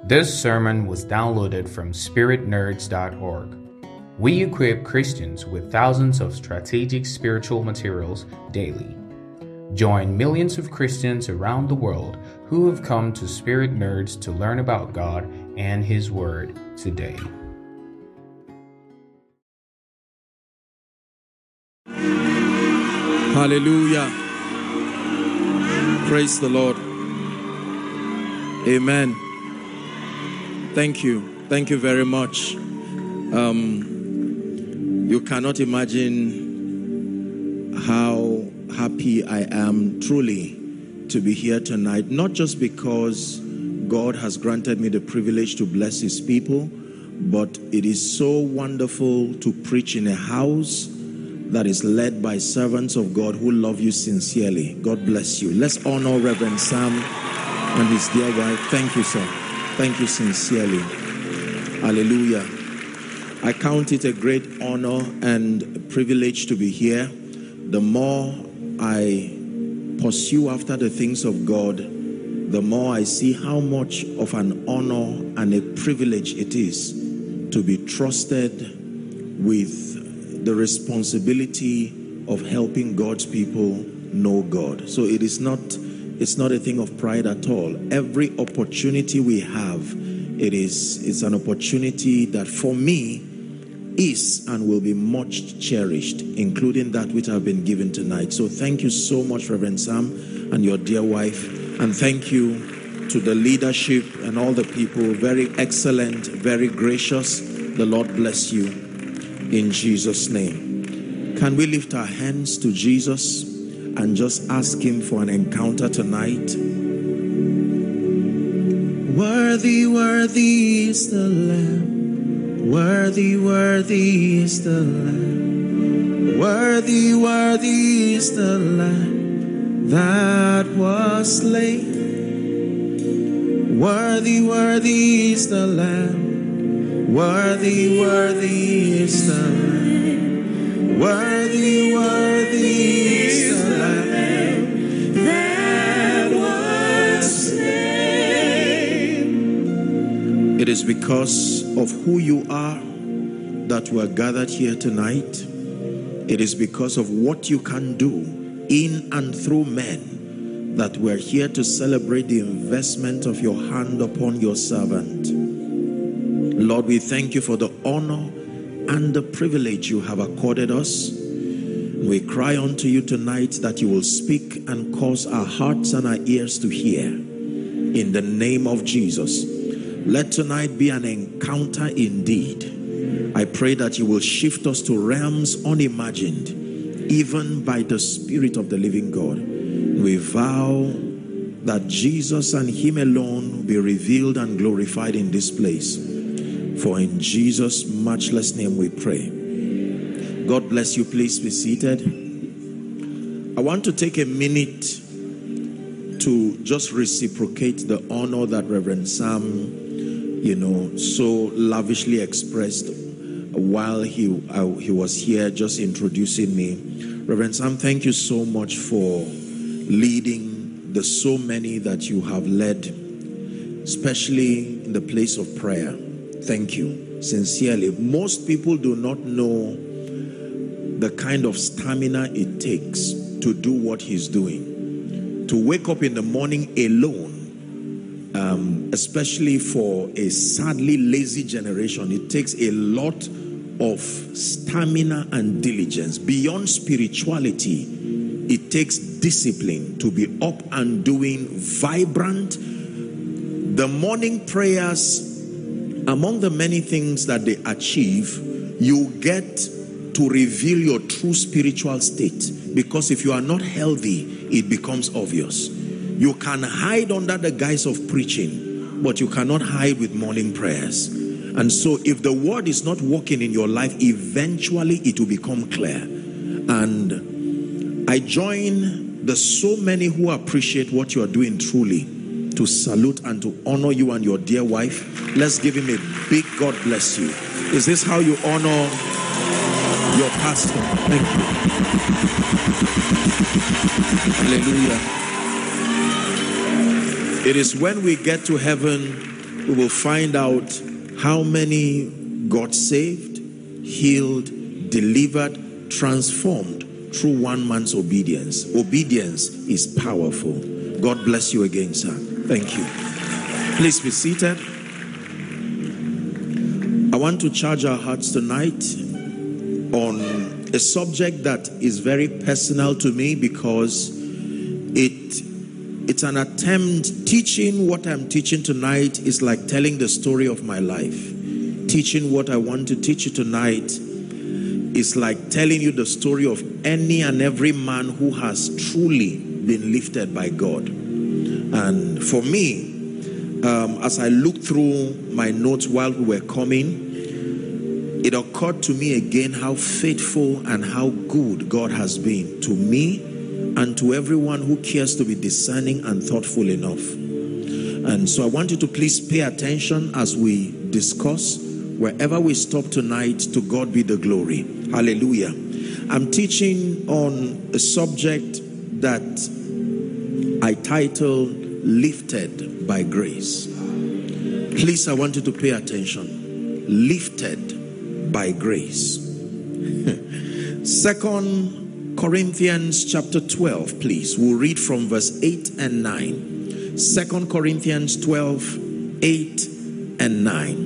This sermon was downloaded from spiritnerds.org. We equip Christians with thousands of strategic spiritual materials daily. Join millions of Christians around the world who have come to Spirit Nerds to learn about God and His Word today. Hallelujah. Praise the Lord. Amen. Thank you. Thank you very much. You cannot imagine how happy I am truly to be here tonight. Not just because God has granted me the privilege to bless His people, but it is so wonderful to preach in a house that is led by servants of God who love you sincerely. God bless you. Let's honor Reverend Sam and his dear wife. Thank you, sir. Thank you sincerely. Hallelujah. I count it a great honor and privilege to be here. The more I pursue after the things of God, the more I see how much of an honor and a privilege it is to be trusted with the responsibility of helping God's people know God. So it's not a thing of pride at all. Every opportunity we have, it's an opportunity that for me is and will be much cherished, including that which I've been given tonight. So thank you so much, Reverend Sam and your dear wife, and thank you to the leadership and all the people. Very excellent, very gracious. The Lord bless you in Jesus' name. Can we lift our hands to Jesus and just ask Him for an encounter tonight? Worthy, worthy is the Lamb. Worthy, worthy is the Lamb. Worthy, worthy is the Lamb that was slain. Worthy, worthy is the Lamb. Worthy, worthy is the Lamb. Worthy, worthy is the Lamb that was slain. It is because of who you are that we are gathered here tonight. It is because of what you can do in and through men that we're here to celebrate the investment of your hand upon your servant. Lord, we thank you for the honor and the privilege you have accorded us. We cry unto you tonight that you will speak and cause our hearts and our ears to hear. In the name of Jesus, let tonight be an encounter indeed. I pray that you will shift us to realms unimagined, even by the Spirit of the living God. We vow that Jesus and Him alone will be revealed and glorified in this place. For in Jesus' matchless name we pray. God bless you. Please be seated. I want to take a minute to just reciprocate the honor that Reverend Sam, so lavishly expressed while he was here just introducing me. Reverend Sam, thank you so much for leading the so many that you have led, especially in the place of prayer. Thank you, sincerely. Most people do not know the kind of stamina it takes to do what he's doing. To wake up in the morning alone, especially for a sadly lazy generation, it takes a lot of stamina and diligence. Beyond spirituality, it takes discipline to be up and doing vibrant. The morning prayers, among the many things that they achieve, you get to reveal your true spiritual state. Because if you are not healthy, it becomes obvious. You can hide under the guise of preaching, but you cannot hide with morning prayers. And so if the word is not working in your life, eventually it will become clear. And I join the so many who appreciate what you are doing truly to salute and to honor you and your dear wife. Let's give him a big God bless you. Is this how you honor your pastor? Thank you. Hallelujah. It is when we get to heaven we will find out how many got saved, healed, delivered, transformed through one man's obedience. Obedience is powerful. God bless you again, sir. Thank you. Please be seated. I want to charge our hearts tonight on a subject that is very personal to me, because it's an attempt. Teaching what I'm teaching tonight is like telling the story of my life. Teaching what I want to teach you tonight is like telling you the story of any and every man who has truly been lifted by God. And for me, as I looked through my notes while we were coming, it occurred to me again how faithful and how good God has been to me and to everyone who cares to be discerning and thoughtful enough. And so I want you to please pay attention as we discuss. Wherever we stop tonight, to God be the glory. Hallelujah. I'm teaching on a subject that I title Lifted by Grace. Please, I want you to pay attention. Lifted by grace. 2 Corinthians chapter 12, please. We'll read from verse 8 and 9. 2 Corinthians 12, 8 and 9.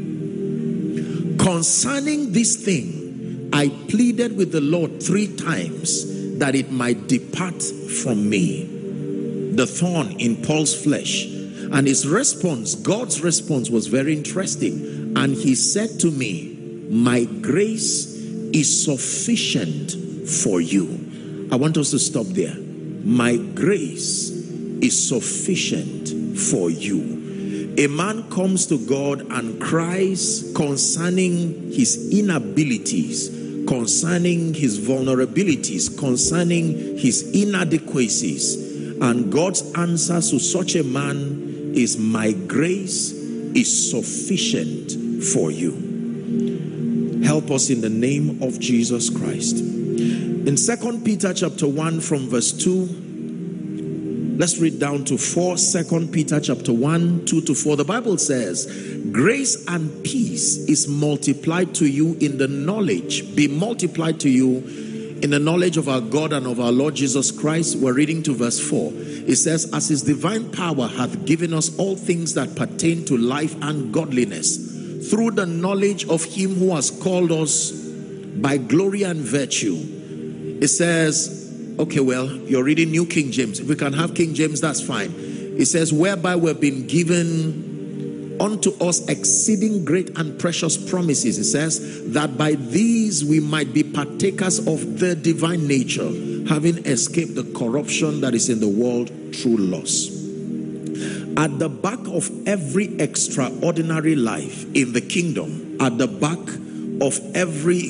Concerning this thing, I pleaded with the Lord 3 times that it might depart from me. The thorn in Paul's flesh. And his response, God's response, was very interesting. And he said to me, my grace is sufficient for you. I want us to stop there. My grace is sufficient for you. A man comes to God and cries concerning his inabilities, concerning his vulnerabilities, concerning his inadequacies. And God's answer to such a man is, my grace is sufficient for you. Help us in the name of Jesus Christ. In 2 Peter chapter 1 from verse 2, let's read down to 4. 2 Peter chapter 1, 2 to 4. The Bible says, grace and peace is multiplied to you in the knowledge, be multiplied to you in the knowledge of our God and of our Lord Jesus Christ. We're reading to verse 4. It says, as his divine power hath given us all things that pertain to life and godliness, through the knowledge of him who has called us by glory and virtue. It says, okay, well, you're reading New King James. If we can have King James, that's fine. It says, whereby we've been given unto us exceeding great and precious promises. It says, that by these we might be partakers of the divine nature, having escaped the corruption that is in the world through lust. At the back of every extraordinary life in the kingdom, at the back of every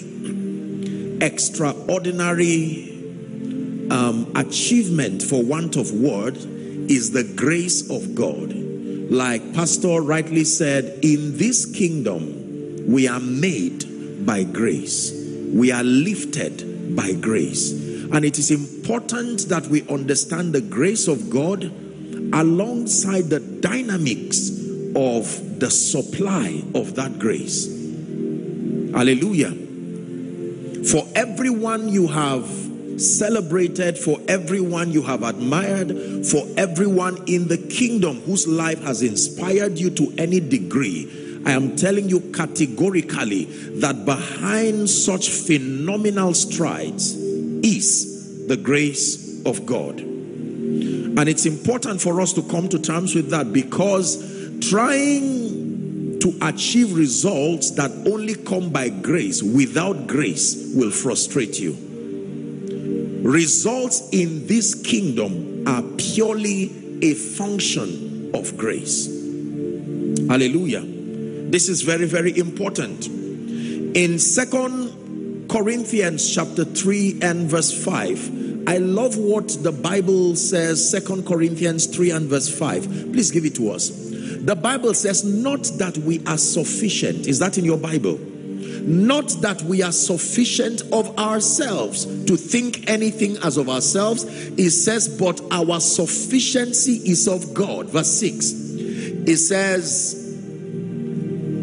extraordinary achievement, for want of word, is the grace of God. Like Pastor rightly said, in this kingdom we are made by grace. We are lifted by grace. And it is important that we understand the grace of God alongside the dynamics of the supply of that grace. Hallelujah. For everyone you have celebrated, for everyone you have admired, for everyone in the kingdom whose life has inspired you to any degree, I am telling you categorically that behind such phenomenal strides is the grace of God. And it's important for us to come to terms with that, because trying to achieve results that only come by grace without grace will frustrate you. Results in this kingdom are purely a function of grace. Hallelujah. This is very, very important. In 2 Corinthians chapter 3 and verse 5, I love what the Bible says. 2 Corinthians 3 and verse 5. Please give it to us. The Bible says, not that we are sufficient. Is that in your Bible? Not that we are sufficient of ourselves to think anything as of ourselves. It says, but our sufficiency is of God. Verse 6. It says,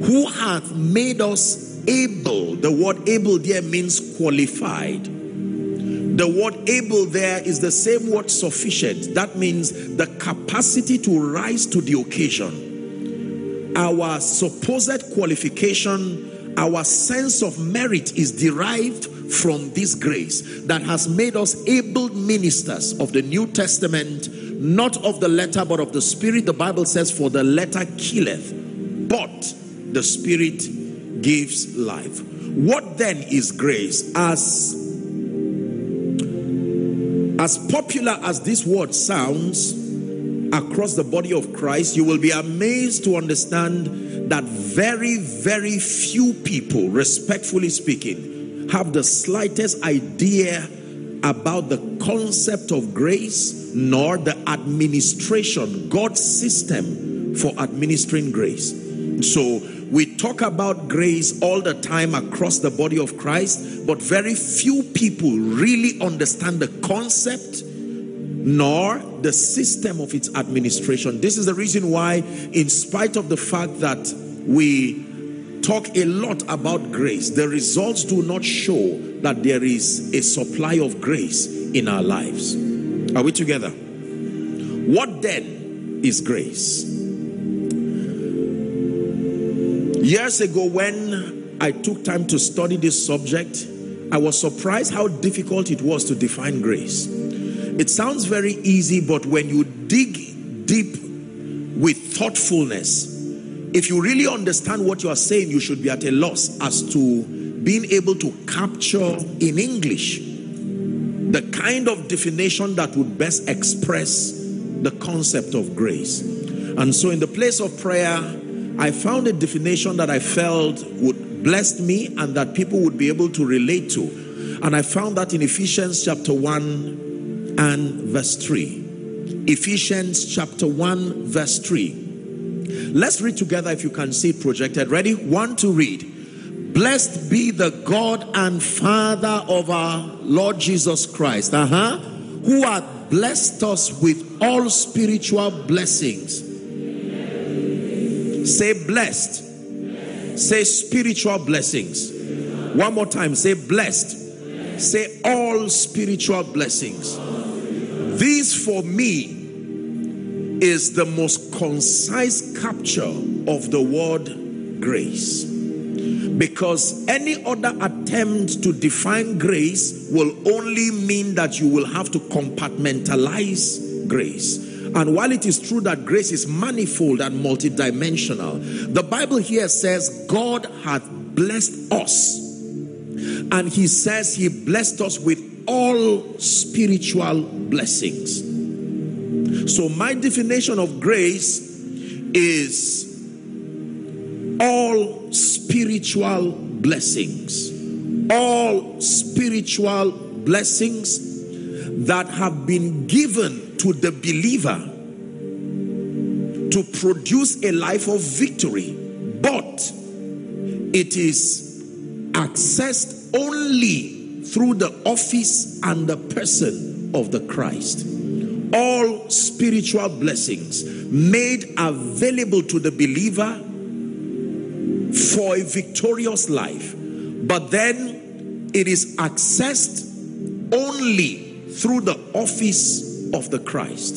who hath made us able. The word able there means qualified. The word able there is the same word sufficient. That means the capacity to rise to the occasion. Our supposed qualification, our sense of merit is derived from this grace that has made us able ministers of the New Testament, not of the letter but of the Spirit. The Bible says, for the letter killeth, but the Spirit gives life. What then is grace? As popular as this word sounds across the body of Christ, you will be amazed to understand that very, very few people, respectfully speaking, have the slightest idea about the concept of grace, nor the administration, God's system for administering grace. So we talk about grace all the time across the body of Christ, but very few people really understand the concept nor the system of its administration. This is the reason why, in spite of the fact that we talk a lot about grace, the results do not show that there is a supply of grace in our lives. Are we together? What then is grace? Years ago, when I took time to study this subject, I was surprised how difficult it was to define grace. It sounds very easy, but when you dig deep with thoughtfulness, if you really understand what you are saying, you should be at a loss as to being able to capture in English the kind of definition that would best express the concept of grace. And so in the place of prayer, I found a definition that I felt would bless me and that people would be able to relate to. And I found that in Ephesians chapter 1 and verse 3. Ephesians chapter 1 verse 3. Let's read together if you can see it projected. Ready? 1 to read. Blessed be the God and Father of our Lord Jesus Christ, who hath blessed us with all spiritual blessings. Say blessed. Say spiritual blessings. One more time. Say blessed. Say all spiritual blessings. This for me is the most concise capture of the word grace. Because any other attempt to define grace will only mean that you will have to compartmentalize grace. And while it is true that grace is manifold and multidimensional, the Bible here says God hath blessed us. And he says he blessed us with all spiritual blessings. So my definition of grace is all spiritual blessings. All spiritual blessings that have been given to the believer to produce a life of victory, but it is accessed only through the office and the person of the Christ. All spiritual blessings made available to the believer for a victorious life, but then it is accessed only through the office of the Christ.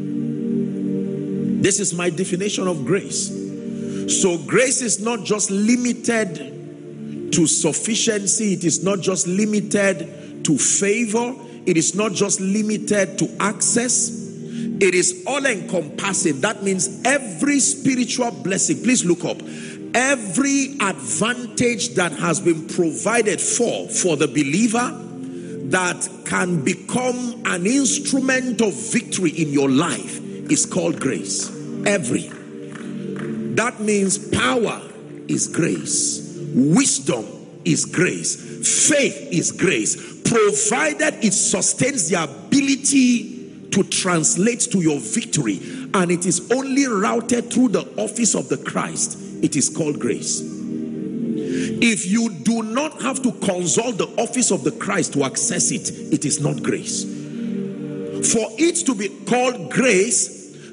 This is my definition of grace. So grace is not just limited to sufficiency. It is not just limited to favor. It is not just limited to access. It is all encompassing. That means every spiritual blessing. Please look up. Every advantage that has been provided for the believer that can become an instrument of victory in your life is called grace. Every. That means power is grace. Wisdom is grace. Faith is grace. Provided it sustains the ability to translate to your victory, and it is only routed through the office of the Christ, it is called grace. If you do not have to consult the office of the Christ to access it, it is not grace. For it to be called grace,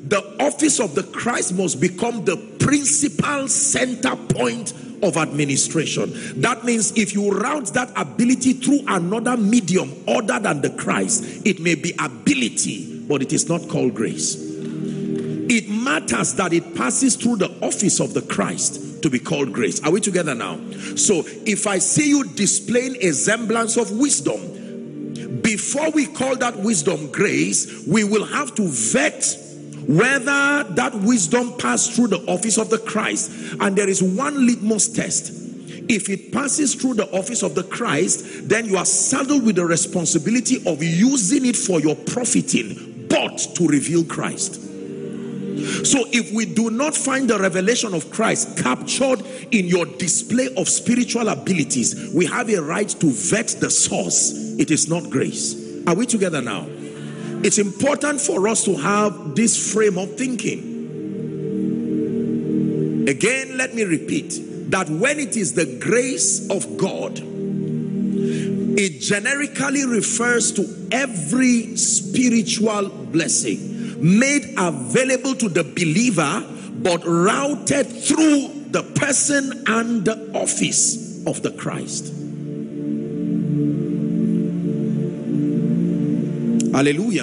the office of the Christ must become the principal center point of administration. That means if you route that ability through another medium other than the Christ, it may be ability, but it is not called grace. It matters that it passes through the office of the Christ to be called grace. Are we together now? So if I see you displaying a semblance of wisdom, before we call that wisdom grace, we will have to vet whether that wisdom passed through the office of the Christ. And there is one litmus test. If it passes through the office of the Christ, then you are saddled with the responsibility of using it for your profiting, but to reveal Christ. So if we do not find the revelation of Christ captured in your display of spiritual abilities, we have a right to vet the source. It is not grace. Are we together now? It's important for us to have this frame of thinking. Again, let me repeat that when it is the grace of God, it generically refers to every spiritual blessing made available to the believer, but routed through the person and the office of the Christ. Hallelujah.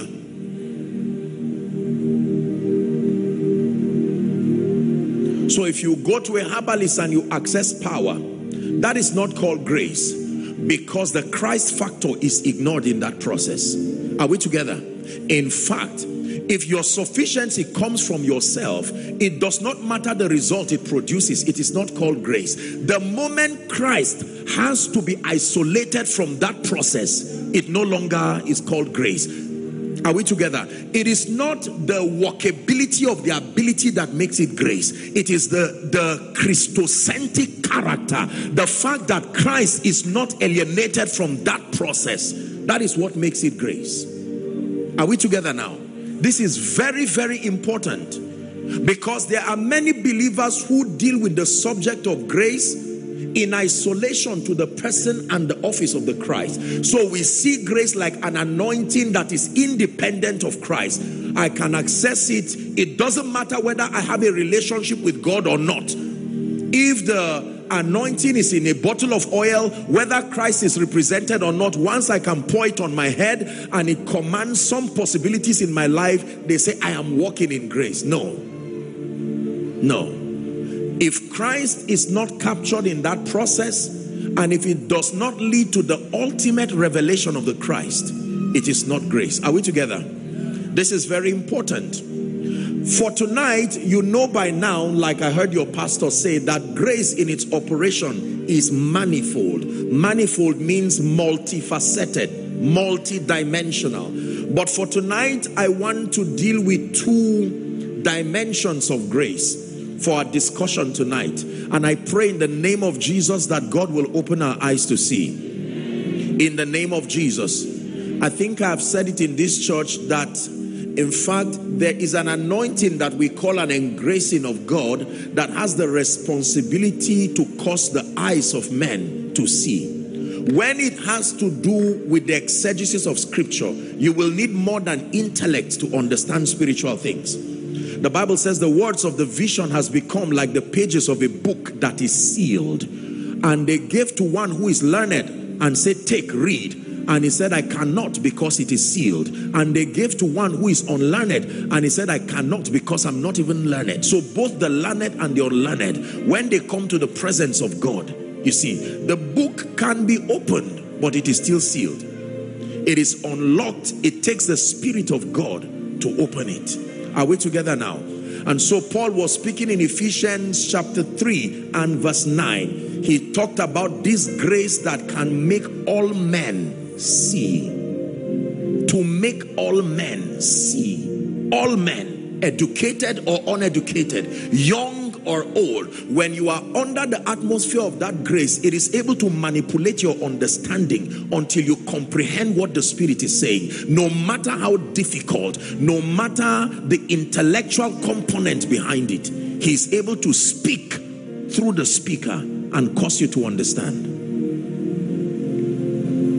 So if you go to a herbalist and you access power, that is not called grace, because the Christ factor is ignored in that process. Are we together? In fact, if your sufficiency comes from yourself, it does not matter the result it produces. It is not called grace. The moment Christ has to be isolated from that process, it no longer is called grace. Are we together? It is not the workability of the ability that makes it grace. It is the Christocentric character. The fact that Christ is not alienated from that process. That is what makes it grace. Are we together now? This is very, very important, because there are many believers who deal with the subject of grace in isolation to the person and the office of the Christ. So we see grace like an anointing that is independent of Christ. I can access it. It doesn't matter whether I have a relationship with God or not. If the anointing is in a bottle of oil, whether Christ is represented or not, once I can pour it on my head and it commands some possibilities in my life, they say I am walking in grace. No. If Christ is not captured in that process, and if it does not lead to the ultimate revelation of the Christ, it is not grace. Are we together? This is very important. For tonight, you know by now, like I heard your pastor say, that grace in its operation is manifold. Manifold means multifaceted, multidimensional. But for tonight, I want to deal with two dimensions of grace for our discussion tonight. And I pray in the name of Jesus that God will open our eyes to see. In the name of Jesus. I think I have said it in this church that, in fact, there is an anointing that we call an engracing of God that has the responsibility to cause the eyes of men to see. When it has to do with the exegesis of scripture, you will need more than intellect to understand spiritual things. The Bible says the words of the vision has become like the pages of a book that is sealed. And they gave to one who is learned and said, take, read. And he said, I cannot because it is sealed. And they gave to one who is unlearned, and he said, I cannot because I'm not even learned. So both the learned and the unlearned, when they come to the presence of God, you see, the book can be opened, but it is still sealed. It is unlocked. It takes the Spirit of God to open it. Are we together now? And so Paul was speaking in Ephesians chapter 3 and verse 9. He talked about this grace that can make all men see. To make all men see. All men, educated or uneducated, young or old. When you are under the atmosphere of that grace, it is able to manipulate your understanding until you comprehend what the Spirit is saying. No matter how difficult, no matter the intellectual component behind it, He is able to speak through the speaker and cause you to understand.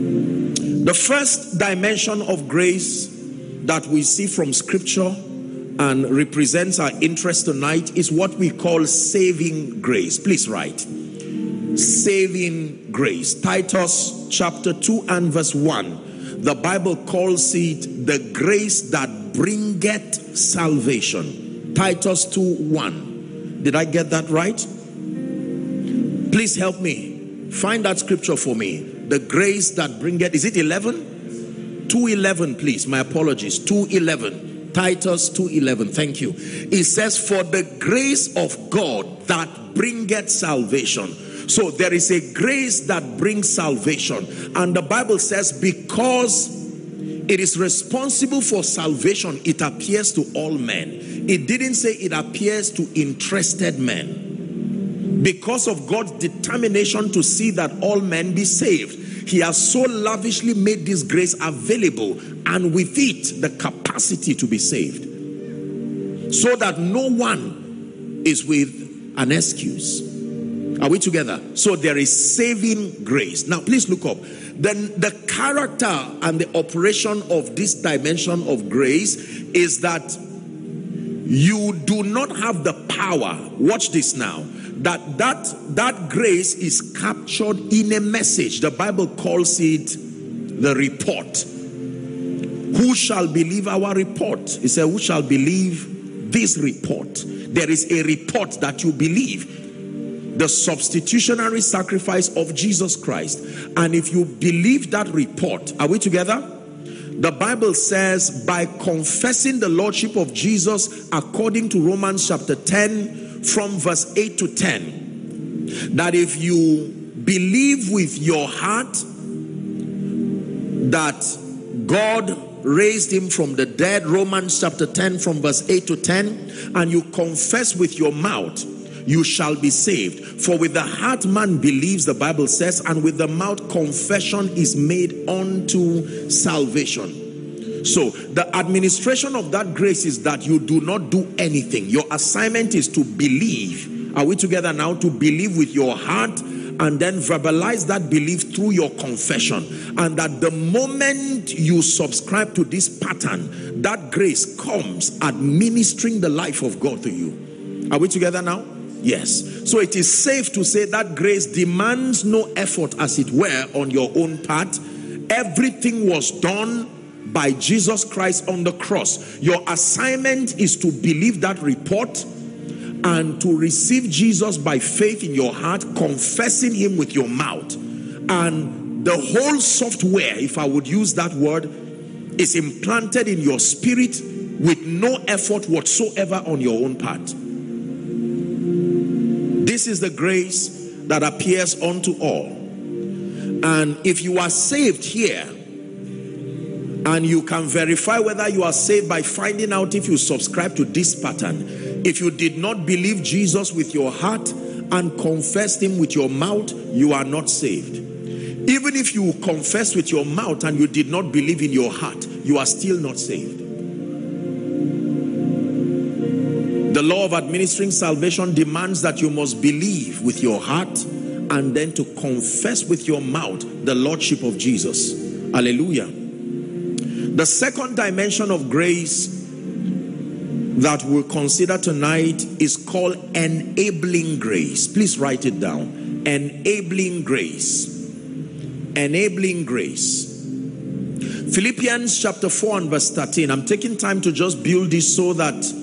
The first dimension of grace that we see from scripture and represents our interest tonight is what we call saving grace. Please write. Saving grace. Titus chapter 2 and verse 1. The Bible calls it the grace that bringeth salvation. Titus 2:1. Did I get that right? Please help me. Find that scripture for me. The grace that bringeth. Is it 11? 2:11, please. My apologies. 2:11. Titus 2:11. Thank you. It says, for the grace of God that bringeth salvation. So there is a grace that brings salvation. And the Bible says because it is responsible for salvation, it appears to all men. It didn't say it appears to interested men. Because of God's determination to see that all men be saved, he has so lavishly made this grace available, and with it the capacity to be saved, so that no one is with an excuse. Are we together? So there is saving grace. Now please look up. Then the character and the operation of this dimension of grace is that you do not have the power. Watch this now. That grace is captured in a message. The Bible calls it the report. Who shall believe our report? He said, who shall believe this report? There is a report that you believe. The substitutionary sacrifice of Jesus Christ. And if you believe that report, are we together? The Bible says, by confessing the lordship of Jesus, according to Romans chapter 10 from verse 8 to 10, that if you believe with your heart that God raised him from the dead, Romans chapter 10 from verse 8 to 10, and you confess with your mouth, you shall be saved. For with the heart man believes, the Bible says, and with the mouth confession is made unto salvation. So the administration of that grace is that you do not do anything. Your assignment is to believe. Are we together now? To believe with your heart and then verbalize that belief through your confession. And that the moment you subscribe to this pattern, that grace comes administering the life of God to you. Are we together now? Yes. So it is safe to say that grace demands no effort, as it were, on your own part. Everything was done by Jesus Christ on the cross. Your assignment is to believe that report and to receive Jesus by faith in your heart, confessing him with your mouth. And the whole software, if I would use that word, is implanted in your spirit with no effort whatsoever on your own part. This is the grace that appears unto all. And if you are saved here, and you can verify whether you are saved by finding out if you subscribe to this pattern. If you did not believe Jesus with your heart and confessed him with your mouth, you are not saved. Even if you confess with your mouth and you did not believe in your heart, you are still not saved. The law of administering salvation demands that you must believe with your heart and then to confess with your mouth the lordship of Jesus. Hallelujah. The second dimension of grace that we'll consider tonight is called enabling grace. Please write it down. Enabling grace. Enabling grace. Philippians chapter 4 and verse 13. I'm taking time to just build this so that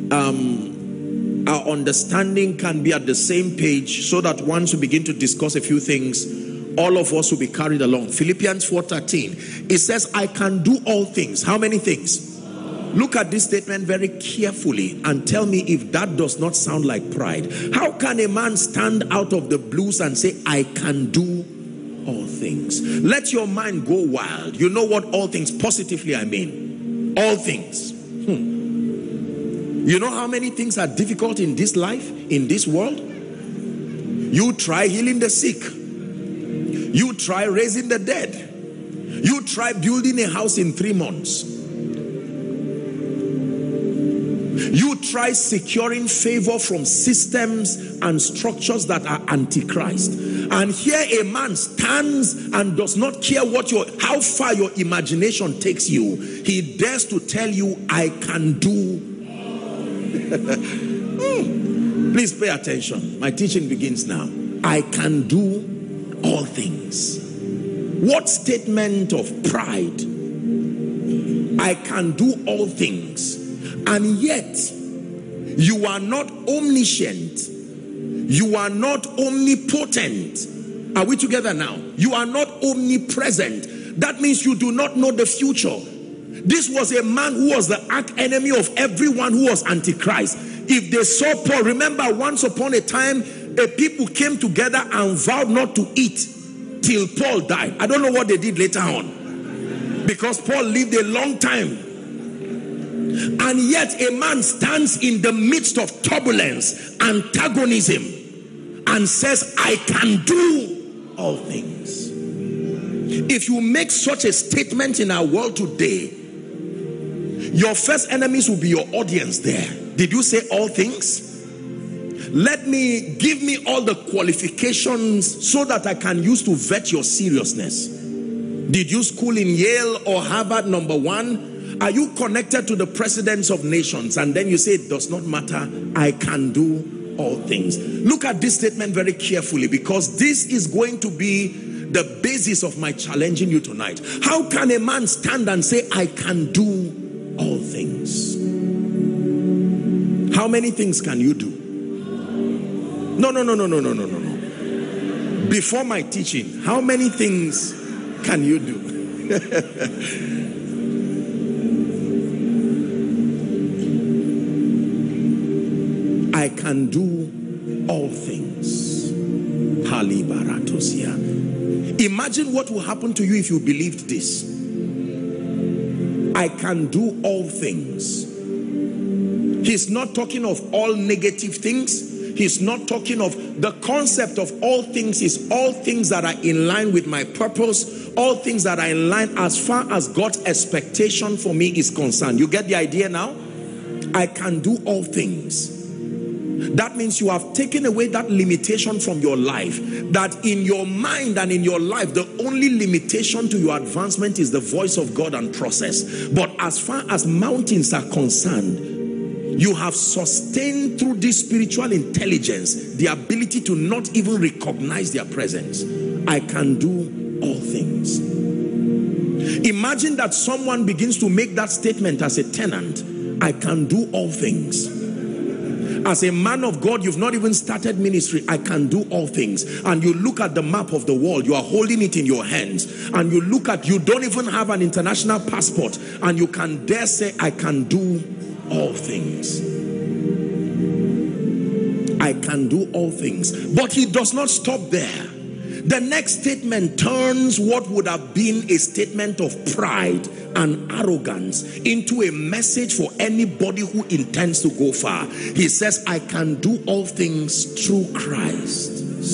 our understanding can be at the same page, so that once we begin to discuss a few things, all of us will be carried along. Philippians 4:13. It says, I can do all things. How many things? Look at this statement very carefully and tell me if that does not sound like pride. How can a man stand out of the blues and say, I can do all things? Let your mind go wild. You know what all things positively I mean? All things. You know how many things are difficult in this life, in this world? You try healing the sick. You try raising the dead. You try building a house in 3 months. You try securing favor from systems and structures that are antichrist. And here a man stands and does not care how far your imagination takes you. He dares to tell you, I can do Please pay attention. My teaching begins now. I can do all things. What statement of pride? I can do all things. And yet, you are not omniscient. You are not omnipotent. Are we together now? You are not omnipresent. That means you do not know the future. This was a man who was the arch enemy of everyone who was antichrist. If they saw Paul, remember once upon a time, a people came together and vowed not to eat till Paul died. I don't know what they did later on, because Paul lived a long time. And yet a man stands in the midst of turbulence, antagonism, and says, I can do all things. If you make such a statement in our world today, your first enemies will be your audience there. Did you say all things? Give me all the qualifications so that I can use to vet your seriousness. Did you school in Yale or Harvard, number one? Are you connected to the presidents of nations? And then you say it does not matter. I can do all things. Look at this statement very carefully, because this is going to be the basis of my challenging you tonight. How can a man stand and say, I can do all things? How many things can you do? No. Before my teaching, how many things can you do? I can do all things. Imagine what will happen to you if you believed this. I can do all things. He's not talking of all negative things. He's not talking of the concept of all things. Is all things that are in line with my purpose, all things that are in line as far as God's expectation for me is concerned. You get the idea now? I can do all things. That means you have taken away that limitation from your life, that in your mind and in your life, the only limitation to your advancement is the voice of God and process. But as far as mountains are concerned, you have sustained through this spiritual intelligence the ability to not even recognize their presence. I can do all things. Imagine that someone begins to make that statement as a tenant. I can do all things. As a man of God, you've not even started ministry. I can do all things. And you look at the map of the world, you are holding it in your hands, and you look at, you don't even have an international passport, and you can dare say, I can do all things. I can do all things. But he does not stop there. The next statement turns what would have been a statement of pride and arrogance into a message for anybody who intends to go far. He says, I can do all things through Christ.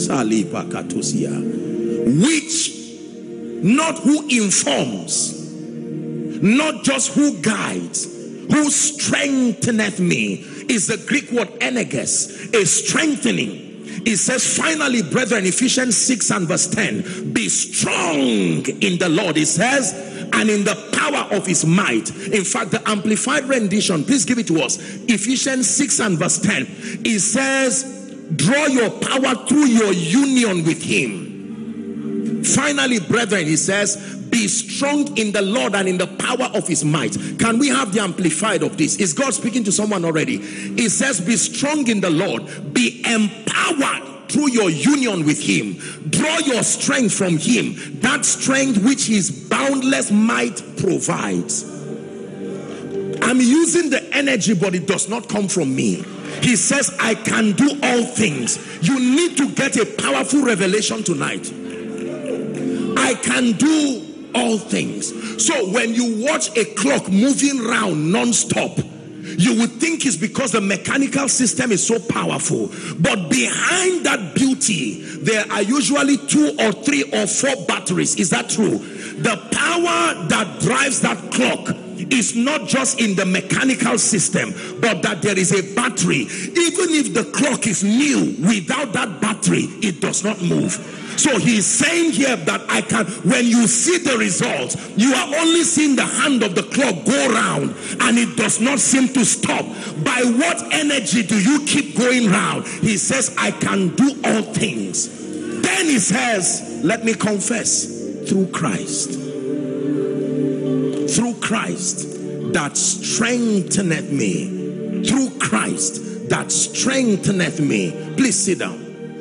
Which, not who informs, not just who guides, who strengtheneth me, is the Greek word energes, a strengthening. It says, finally, brethren, Ephesians 6 and verse 10, be strong in the Lord. It says, and in the power of his might. In fact, the amplified rendition, please give it to us. Ephesians 6 and verse 10. It says, draw your power through your union with him. Finally, brethren, he says, be strong in the Lord and in the power of his might. Can we have the amplified of this? Is God speaking to someone already? It says, be strong in the Lord. Be empowered through your union with him. Draw your strength from him. That strength which his boundless might provides. I'm using the energy, but it does not come from me. He says, I can do all things. You need to get a powerful revelation tonight. I can do all things. So when you watch a clock moving round non-stop, you would think it's because the mechanical system is so powerful. But behind that beauty, there are usually 2 or 3 or 4 batteries. Is that true? The power that drives that clock is not just in the mechanical system, but that there is a battery. Even if the clock is new, without that battery, it does not move. So he's saying here that when you see the results, you are only seeing the hand of the clock go round and it does not seem to stop. By what energy do you keep going round? He says, I can do all things. Then he says, let me confess, through Christ. Through Christ that strengtheneth me. Through Christ that strengtheneth me. Please sit down.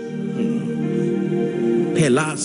The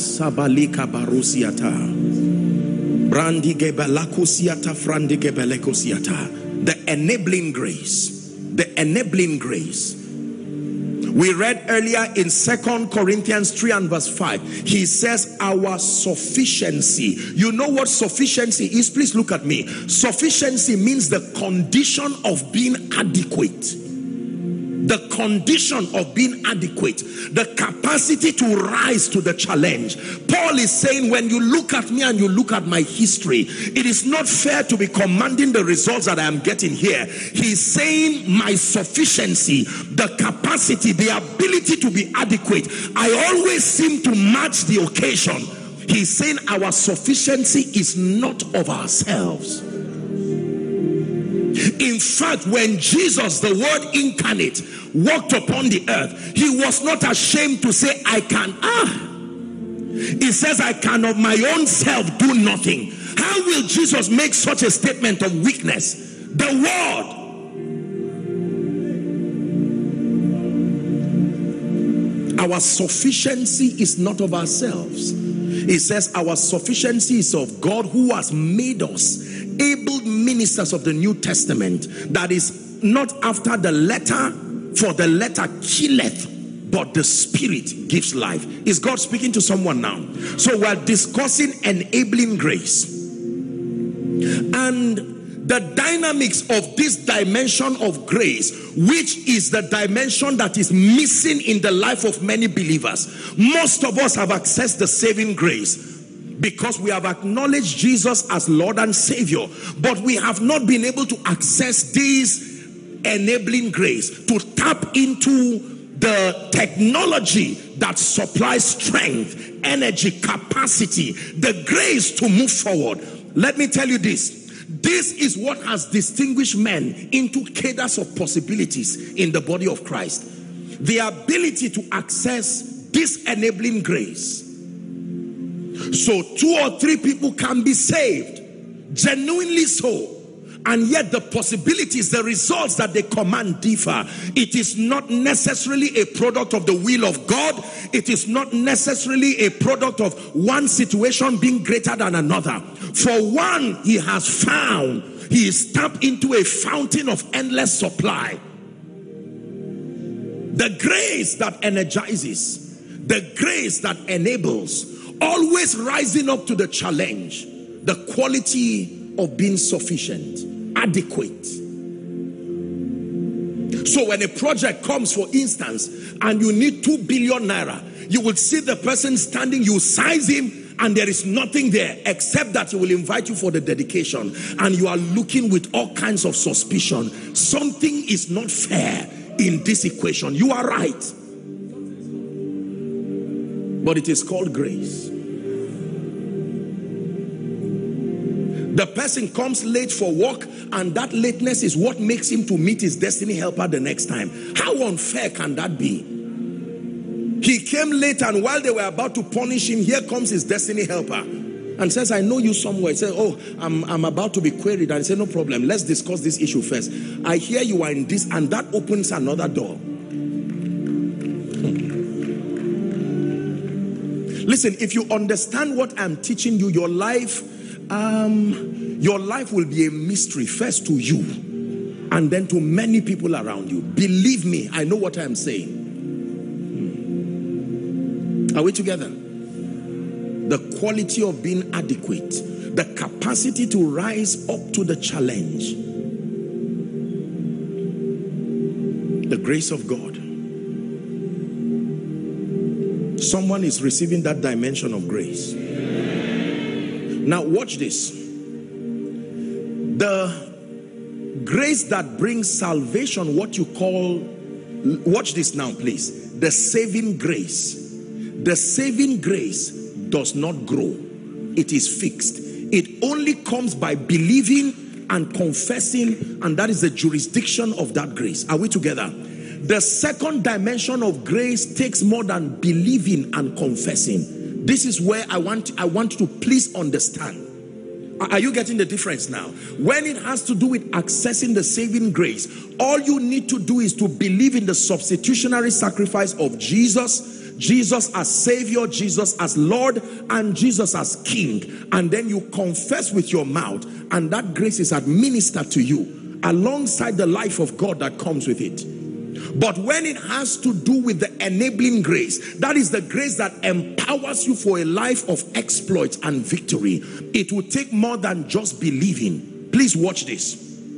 enabling grace. The enabling grace. We read earlier in 2 Corinthians 3 and verse 5. He says our sufficiency. You know what sufficiency is? Please look at me. Sufficiency means the condition of being adequate. The condition of being adequate. The capacity to rise to the challenge. Paul is saying, when you look at me and you look at my history, it is not fair to be commanding the results that I am getting here. He's saying my sufficiency, the capacity, the ability to be adequate. I always seem to match the occasion. He's saying our sufficiency is not of ourselves. In fact, when Jesus, the Word incarnate, walked upon the earth, he was not ashamed to say, I can. He says, I can of my own self do nothing. How will Jesus make such a statement of weakness? The Word. Our sufficiency is not of ourselves. He says our sufficiency is of God, who has made us able ministers of the New Testament. That is not after the letter, for the letter killeth, but the Spirit gives life. Is God speaking to someone now? So we're discussing enabling grace. And the dynamics of this dimension of grace, which is the dimension that is missing in the life of many believers. Most of us have accessed the saving grace because we have acknowledged Jesus as Lord and Savior, but we have not been able to access this enabling grace, to tap into the technology that supplies strength, energy, capacity, the grace to move forward. Let me tell you this. This is what has distinguished men into cadres of possibilities in the body of Christ. The ability to access this enabling grace. So 2 or 3 people can be saved, genuinely so, and yet the possibilities, the results that they command differ. It is not necessarily a product of the will of God. It is not necessarily a product of one situation being greater than another. For one, he has found, he is tapped into a fountain of endless supply. The grace that energizes, the grace that enables, always rising up to the challenge, the quality of being sufficient, adequate. So when a project comes, for instance, and you need 2 billion naira, you will see the person standing, you size him, and there is nothing there except that he will invite you for the dedication, and you are looking with all kinds of suspicion. Something is not fair in this equation. You are right, but it is called grace. The person comes late for work, and that lateness is what makes him to meet his destiny helper the next time. How unfair can that be? He came late, and while they were about to punish him, here comes his destiny helper and says, I know you somewhere. He says, oh, I'm about to be queried. And I say, no problem, let's discuss this issue first. I hear you are in this, and that opens another door. Listen, if you understand what I'm teaching you, your life will be a mystery, first to you and then to many people around you. Believe me, I know what I'm saying. Are we together? The quality of being adequate, the capacity to rise up to the challenge, the grace of God. Someone is receiving that dimension of grace. Now watch this. The grace that brings salvation, what you call, watch this now please, the saving grace. The saving grace does not grow. It is fixed. It only comes by believing and confessing, and that is the jurisdiction of that grace. Are we together? The second dimension of grace takes more than believing and confessing. This is where I want to please understand. Are you getting the difference now? When it has to do with accessing the saving grace, all you need to do is to believe in the substitutionary sacrifice of Jesus, Jesus as Savior, Jesus as Lord, and Jesus as King. And then you confess with your mouth, and that grace is administered to you alongside the life of God that comes with it. But when it has to do with the enabling grace, that is the grace that empowers you for a life of exploits and victory, it will take more than just believing. Please watch this.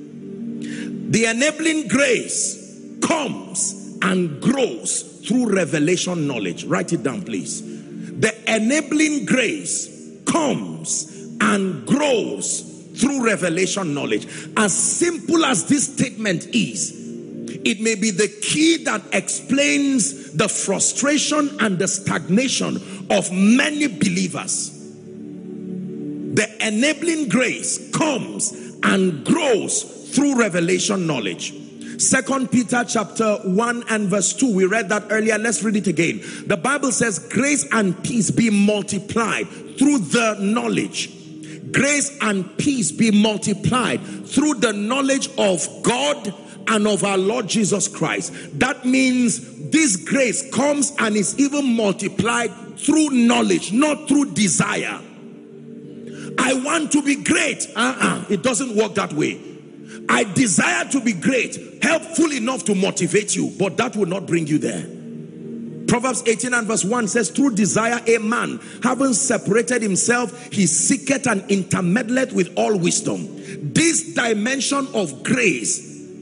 The enabling grace comes and grows through revelation knowledge. Write it down, please. The enabling grace comes and grows through revelation knowledge. As simple as this statement is, it may be the key that explains the frustration and the stagnation of many believers. The enabling grace comes and grows through revelation knowledge. 2 Peter chapter 1 and verse 2. We read that earlier. Let's read it again. The Bible says, grace and peace be multiplied through the knowledge. Grace and peace be multiplied through the knowledge of God and of our Lord Jesus Christ. That means this grace comes and is even multiplied through knowledge, not through desire. I want to be great. It doesn't work that way. I desire to be great, helpful enough to motivate you, but that will not bring you there. Proverbs 18 and verse 1 says, through desire a man, having separated himself, he seeketh and intermeddleth with all wisdom. This dimension of grace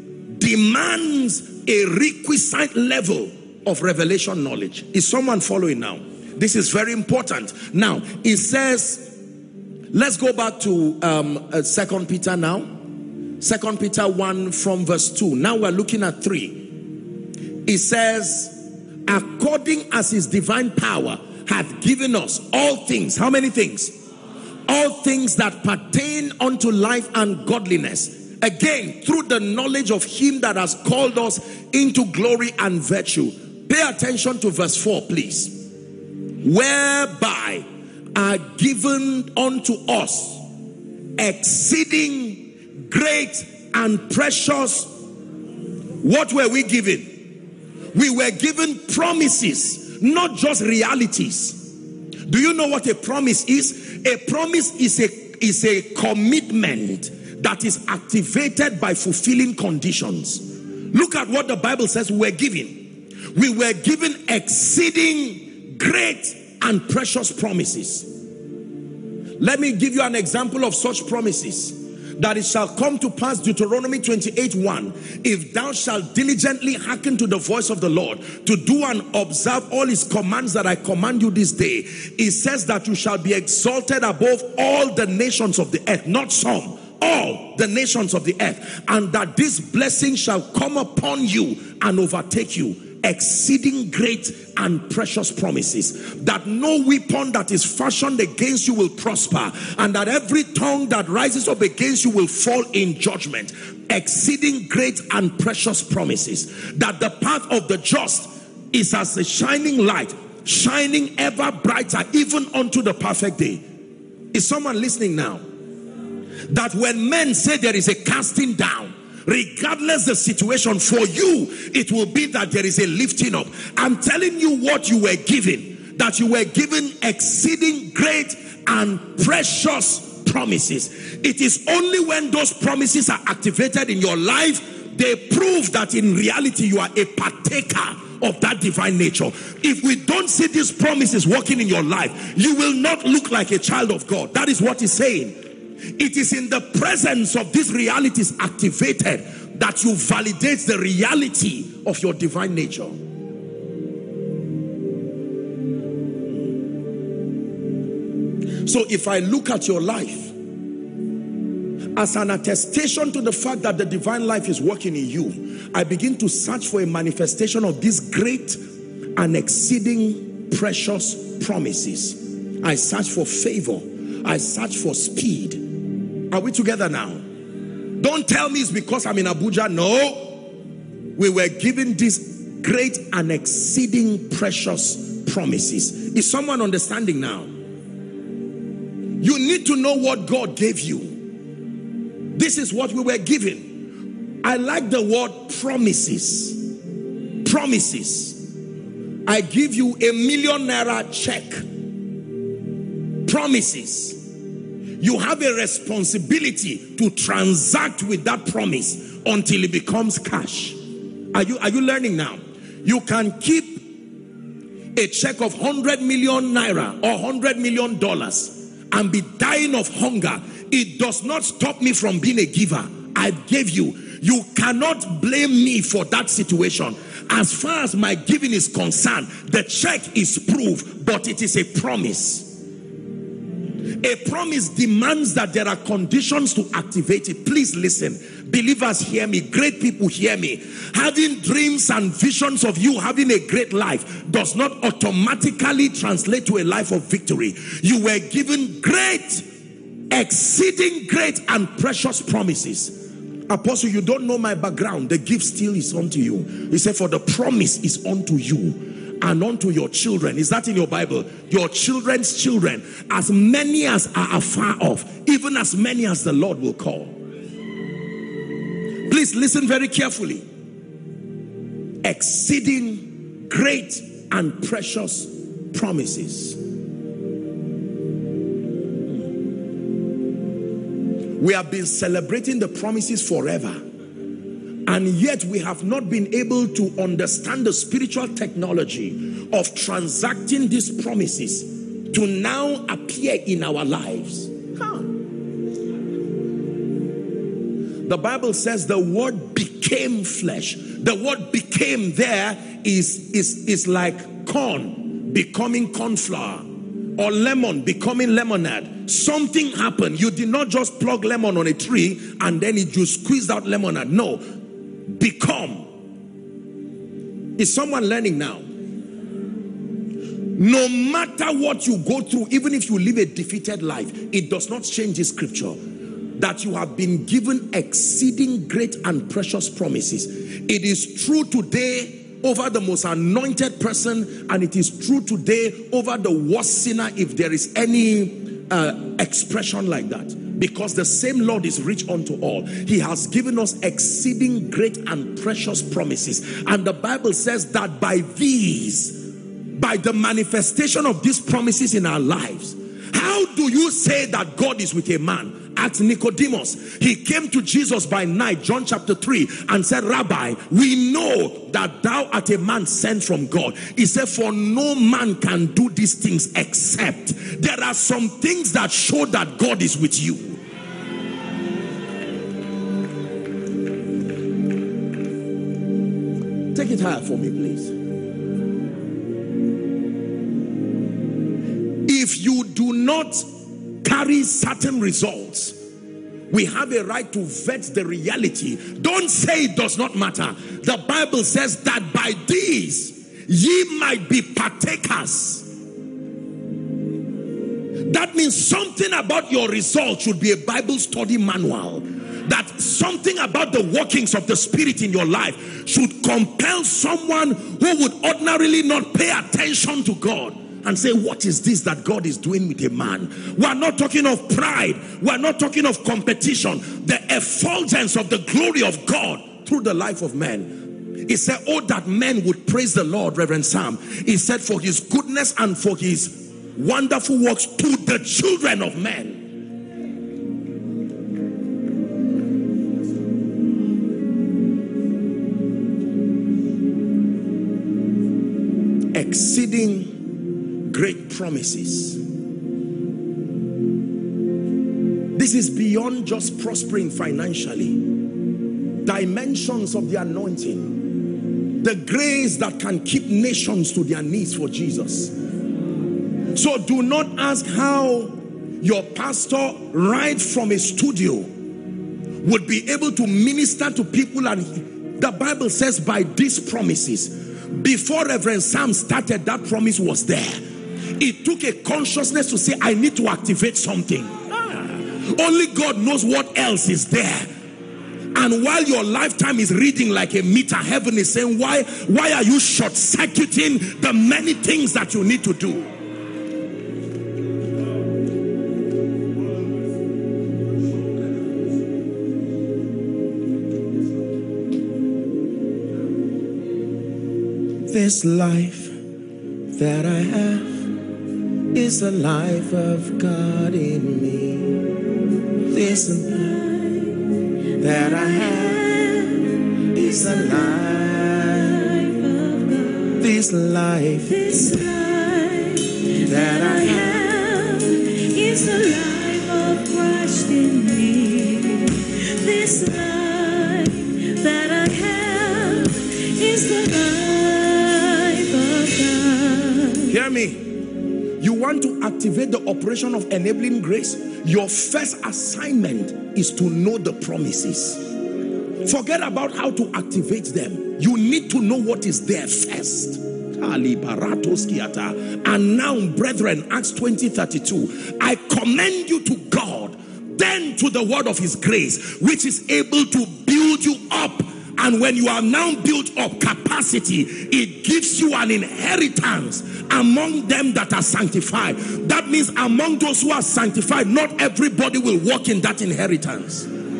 demands a requisite level of revelation knowledge. Is someone following now? This is very important. Now, it says, let's go back to 2 Peter now. 2 Peter 1 from verse 2. Now we're looking at 3. It says, according as his divine power hath given us all things. How many things? All things that pertain unto life and godliness. Again, through the knowledge of him that has called us into glory and virtue. Pay attention to verse 4, please. Whereby are given unto us exceeding great and precious. What were we given? We were given promises, not just realities. Do you know what a promise is? A promise is a commitment that is activated by fulfilling conditions. Look at what the Bible says we were given. We were given exceeding great and precious promises. Let me give you an example of such promises. That it shall come to pass, Deuteronomy 28:1, if thou shalt diligently hearken to the voice of the Lord, to do and observe all his commands that I command you this day, it says that you shall be exalted above all the nations of the earth, not some, all the nations of the earth, and that this blessing shall come upon you and overtake you. Exceeding great and precious promises, that no weapon that is fashioned against you will prosper, and that every tongue that rises up against you will fall in judgment. Exceeding great and precious promises, that the path of the just is as a shining light, shining ever brighter even unto the perfect day. Is someone listening now? That when men say there is a casting down, regardless the situation, for you it will be that there is a lifting up. I'm telling you what you were given, that you were given exceeding great and precious promises. It is only when those promises are activated in your life, they prove that in reality you are a partaker of that divine nature. If we don't see these promises working in your life, you will not look like a child of God. That is what he's saying. It is in the presence of these realities activated that you validate the reality of your divine nature. So if I look at your life As an attestation to the fact that the divine life is working in you, I begin to search for a manifestation of these great and exceeding precious promises. I search for favor. I search for speed. Are we together now? Don't tell me it's because I'm in Abuja. No. We were given these great and exceeding precious promises. Is someone understanding now? You need to know what God gave you. This is what we were given. I like the word promises. Promises. I give you ₦1 million check. Promises. You have a responsibility to transact with that promise until it becomes cash. Are you learning now? You can keep a check of 100 million naira or $100 million and be dying of hunger. It does not stop me from being a giver. I gave you. You cannot blame me for that situation. As far as my giving is concerned, the check is proof, but it is a promise. A promise demands that there are conditions to activate it. Please listen. Believers, hear me. Great people, hear me. Having dreams and visions of you having a great life does not automatically translate to a life of victory. You were given great, exceeding great and precious promises. Apostle, you don't know my background. The gift still is unto you. He said, for the promise is unto you and unto your children. Is that in your Bible? Your children's children, as many as are afar off, even as many as the Lord will call. Please listen very carefully. Exceeding great and precious promises. We have been celebrating the promises forever, and yet we have not been able to understand the spiritual technology of transacting these promises to now appear in our lives. The Bible says the word became flesh. The word became there is like corn becoming corn flour, or lemon becoming lemonade. Something happened. You did not just plug lemon on a tree and then you squeezed out lemonade. No. Become. Is someone learning now? No matter what you go through, even if you live a defeated life, it does not change this scripture that you have been given exceeding great and precious promises. It is true today over the most anointed person, and it is true today over the worst sinner, if there is any expression like that, because the same Lord is rich unto all. He has given us exceeding great and precious promises, and the Bible says that by the manifestation of these promises in our lives, how do you say that God is with a man? Ask Nicodemus. He came to Jesus by night, John chapter 3, and said, Rabbi, we know that thou art a man sent from God. He said, for no man can do these things except. There are some things that show that God is with you. Take it higher for me, please. If you do not carry certain results, we have a right to vet the reality. Don't say it does not matter. The Bible says that by these ye might be partakers. That means something about your results should be a Bible study manual. That something about the workings of the Spirit in your life should compel someone who would ordinarily not pay attention to God and say, what is this that God is doing with a man? We are not talking of pride. We are not talking of competition. The effulgence of the glory of God through the life of men. He said, oh, that men would praise the Lord, Reverend Sam. He said, for his goodness and for his wonderful works to the children of men. Exceeding great promises. This is beyond just prospering financially. Dimensions of the anointing. The grace that can keep nations to their knees for Jesus. So do not ask how your pastor right from a studio would be able to minister to people. And the Bible says by these promises, before Reverend Sam started, that promise was there. It took a consciousness to say, I need to activate something. Only God knows what else is there. And while your lifetime is reading like a meter, heaven is saying, why are you short-circuiting the many things that you need to do? This life that I have is the life of God in me. This life that I have is the life of God. This life that I have is the life of Christ in me. This life that I have is the life of God. Hear me. You want to activate the operation of enabling grace? Your first assignment is to know the promises. Forget about how to activate them. You need to know what is there first. And now, brethren, Acts 20:32, I commend you to God, then to the word of his grace, which is able to build you up. And when you are now built up capacity, it gives you an inheritance among them that are sanctified. That means among those who are sanctified, not everybody will walk in that inheritance.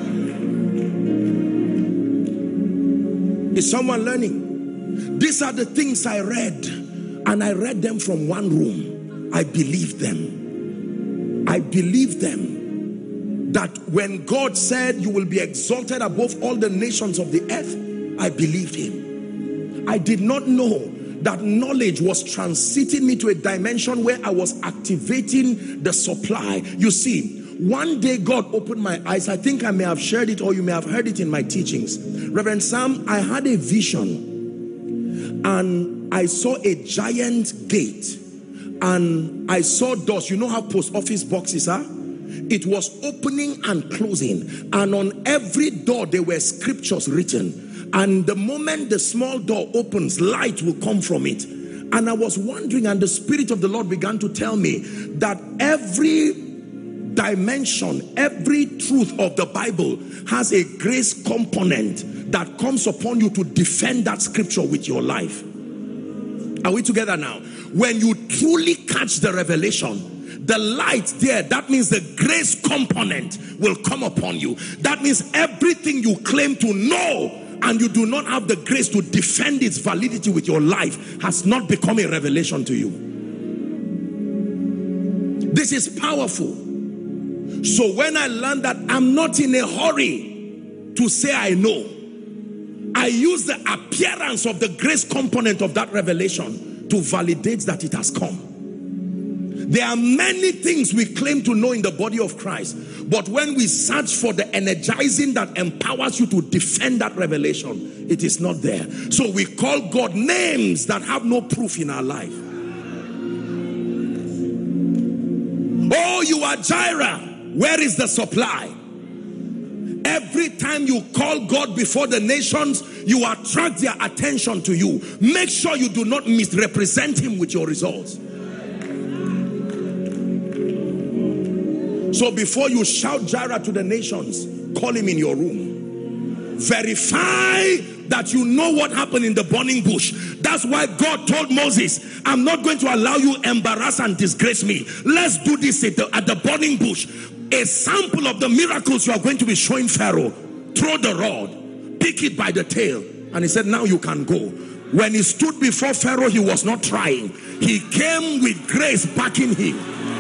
Is someone learning? These are the things I read, and I read them from one room. I believed them. I believed them. That when God said you will be exalted above all the nations of the earth, I believed him. I did not know that knowledge was transiting me to a dimension where I was activating the supply. You see, one day God opened my eyes. I think I may have shared it, or you may have heard it in my teachings. Reverend Sam, I had a vision, and I saw a giant gate, and I saw doors. You know how post office boxes are? It was opening and closing, and on every door there were scriptures written. And the moment the small door opens, light will come from it. And I was wondering, and the Spirit of the Lord began to tell me that every dimension, every truth of the Bible has a grace component that comes upon you to defend that scripture with your life. Are we together now? When you truly catch the revelation, the light there, that means the grace component will come upon you. That means everything you claim to know and you do not have the grace to defend its validity with your life has not become a revelation to you. This is powerful. So when I learned that I'm not in a hurry to say I know, I use the appearance of the grace component of that revelation to validate that it has come. There are many things we claim to know in the body of Christ, but when we search for the energizing that empowers you to defend that revelation, it is not there. So we call God names that have no proof in our life. Oh, you are Jireh. Where is the supply? Every time you call God before the nations, you attract their attention to you. Make sure you do not misrepresent him with your results. So before you shout Jireh to the nations, call him in your room. Verify that you know what happened in the burning bush. That's why God told Moses, I'm not going to allow you embarrass and disgrace me. Let's do this at the burning bush. A sample of the miracles you are going to be showing Pharaoh. Throw the rod, pick it by the tail. And he said, now you can go. When he stood before Pharaoh, he was not trying. He came with grace backing him.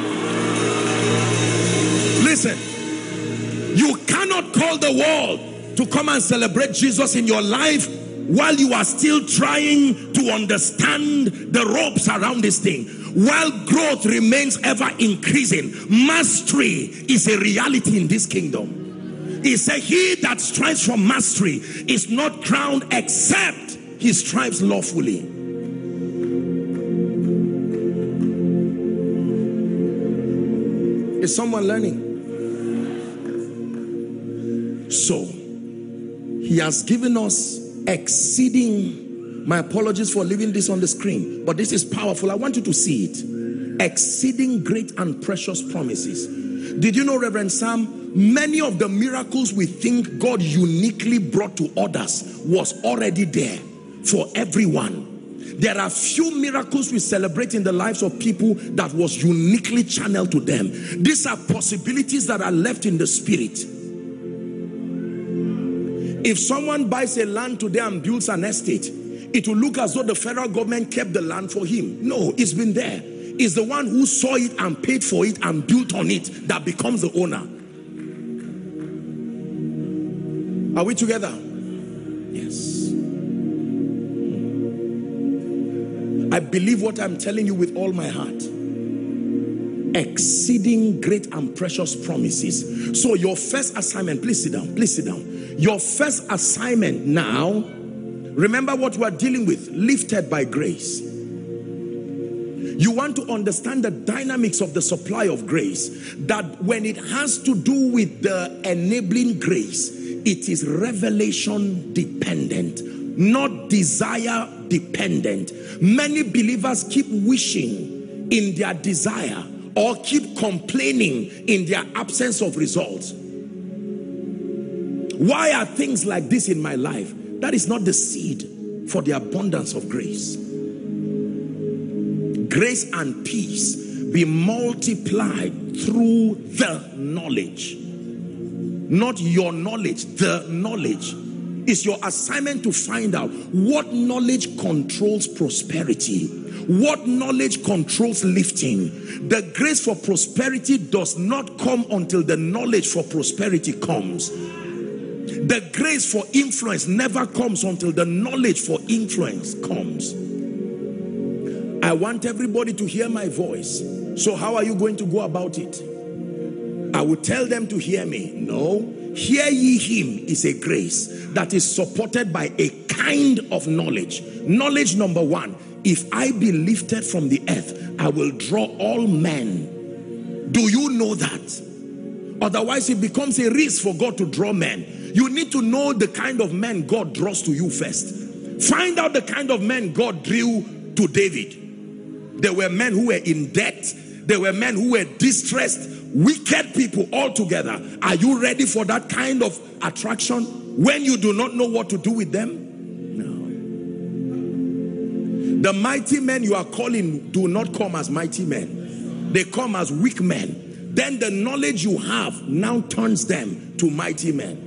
Listen, you cannot call the world to come and celebrate Jesus in your life while you are still trying to understand the ropes around this thing. While growth remains ever increasing, mastery is a reality in this kingdom. He said, he that strives for mastery is not crowned except he strives lawfully. Is someone learning? So, he has given us exceeding, my apologies for leaving this on the screen, but this is powerful. I want you to see it. Exceeding great and precious promises. Did you know, Reverend Sam, many of the miracles we think God uniquely brought to others was already there for everyone. There are few miracles we celebrate in the lives of people that was uniquely channeled to them. These are possibilities that are left in the spirit. If someone buys a land today and builds an estate, it will look as though the federal government kept the land for him. No, it's been there. It's the one who saw it and paid for it and built on it that becomes the owner. Are we together? Yes. I believe what I'm telling you with all my heart. Exceeding great and precious promises. So your first assignment, please sit down, please sit down. Your first assignment now, remember what we are dealing with, lifted by grace. You want to understand the dynamics of the supply of grace, that when it has to do with the enabling grace, it is revelation dependent, not desire dependent. Many believers keep wishing in their desire or keep complaining in their absence of results. Why are things like this in my life? That is not the seed for the abundance of grace. Grace and peace be multiplied through the knowledge. Not your knowledge, the knowledge. It's your assignment to find out what knowledge controls prosperity. What knowledge controls lifting. The grace for prosperity does not come until the knowledge for prosperity comes. The grace for influence never comes until the knowledge for influence comes. I want everybody to hear my voice. So how are you going to go about it? I will tell them to hear me. No. Hear ye him is a grace that is supported by a kind of knowledge. Knowledge number one. If I be lifted from the earth, I will draw all men. Do you know that? Otherwise it becomes a risk for God to draw men. You need to know the kind of men God draws to you first. Find out the kind of men God drew to David. There were men who were in debt. There were men who were distressed. Wicked people all together. Are you ready for that kind of attraction when you do not know what to do with them? No. The mighty men you are calling do not come as mighty men. They come as weak men. Then the knowledge you have now turns them to mighty men.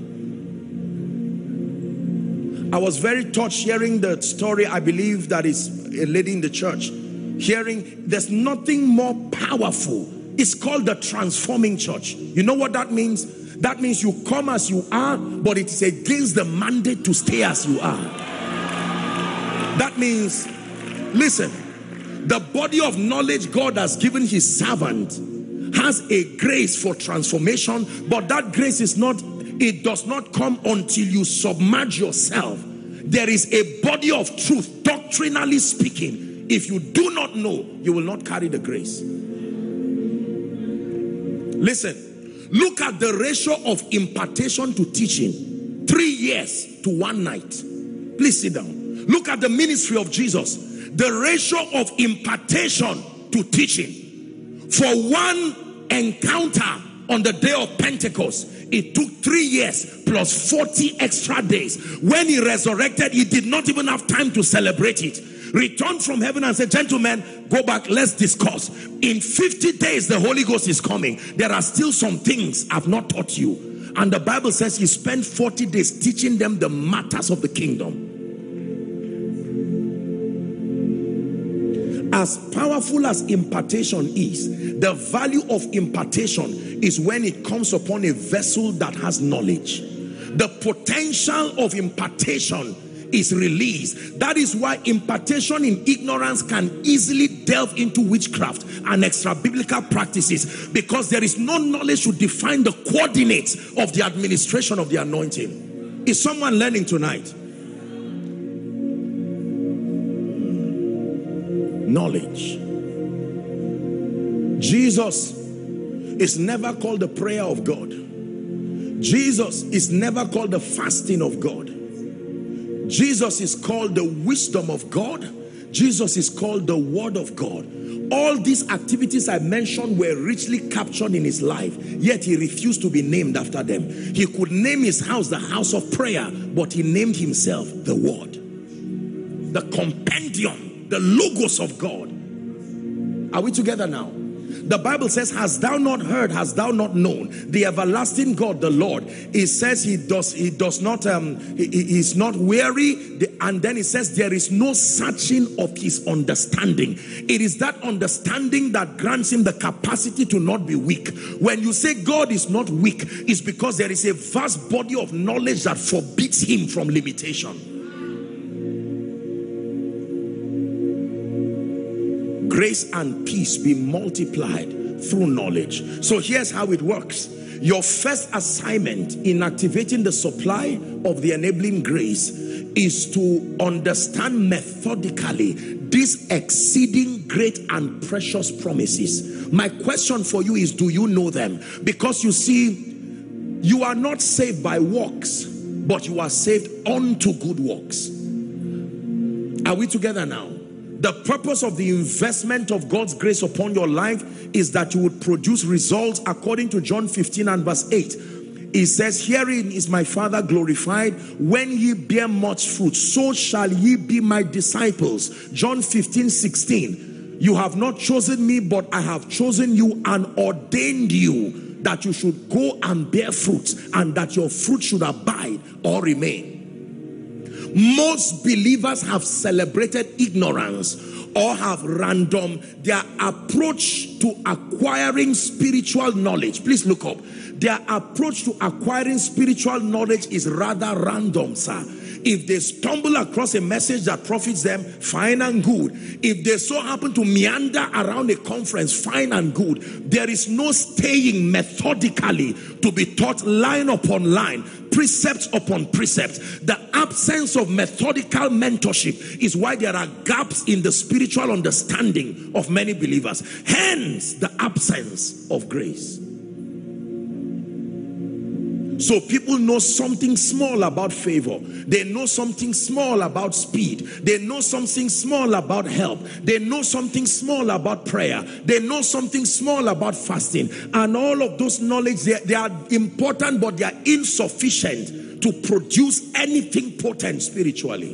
I was very touched hearing the story, I believe that is a lady in the church. Hearing, there's nothing more powerful. It's called the transforming church. You know what that means? That means you come as you are, but it is against the mandate to stay as you are. That means, listen, the body of knowledge God has given his servant has a grace for transformation, but that grace is not, it does not come until you submerge yourself. There is a body of truth, doctrinally speaking. If you do not know, you will not carry the grace. Listen, look at the ratio of impartation to teaching. 3 years to 1 night. Please sit down. Look at the ministry of Jesus. The ratio of impartation to teaching. For one encounter on the day of Pentecost, it took 3 years plus 40 extra days. When he resurrected, he did not even have time to celebrate it. Returned from heaven and said, gentlemen, go back, let's discuss. In 50 days, the Holy Ghost is coming. There are still some things I've not taught you. And the Bible says he spent 40 days teaching them the matters of the kingdom. As powerful as impartation is, the value of impartation is when it comes upon a vessel that has knowledge. The potential of impartation is released. That is why impartation in ignorance can easily delve into witchcraft and extra biblical practices, because there is no knowledge to define the coordinates of the administration of the anointing. Is someone learning tonight? Knowledge. Jesus is never called the prayer of God. Jesus is never called the fasting of God. Jesus is called the wisdom of God. Jesus is called the word of God. All these activities I mentioned were richly captured in his life, yet he refused to be named after them. He could name his house the house of prayer, but he named himself the word, the compendium, the logos of God. Are we together now? The Bible says, hast thou not heard, hast thou not known, the everlasting God, the Lord. It says he's not weary. And then it says there is no searching of his understanding. It is that understanding that grants him the capacity to not be weak. When you say God is not weak, it's because there is a vast body of knowledge that forbids him from limitation. Grace and peace be multiplied through knowledge. So here's how it works. Your first assignment in activating the supply of the enabling grace is to understand methodically these exceeding great and precious promises. My question for you is, do you know them? Because you see, you are not saved by works, but you are saved unto good works. Are we together now? The purpose of the investment of God's grace upon your life is that you would produce results according to John 15 and verse 8. It says, herein is my Father glorified, when ye bear much fruit, so shall ye be my disciples. John 15:16. You have not chosen me, but I have chosen you and ordained you that you should go and bear fruit, and that your fruit should abide or remain. Most believers have celebrated ignorance or have random their approach to acquiring spiritual knowledge. Please look up. Their approach to acquiring spiritual knowledge is rather random, sir. If they stumble across a message that profits them, fine and good. If they so happen to meander around a conference, fine and good. There is no staying methodically to be taught line upon line, precept upon precept. The absence of methodical mentorship is why there are gaps in the spiritual understanding of many believers. Hence, the absence of grace. So people know something small about favor. They know something small about speed. They know something small about help. They know something small about prayer. They know something small about fasting. And all of those knowledge, they are important, but they are insufficient to produce anything potent spiritually.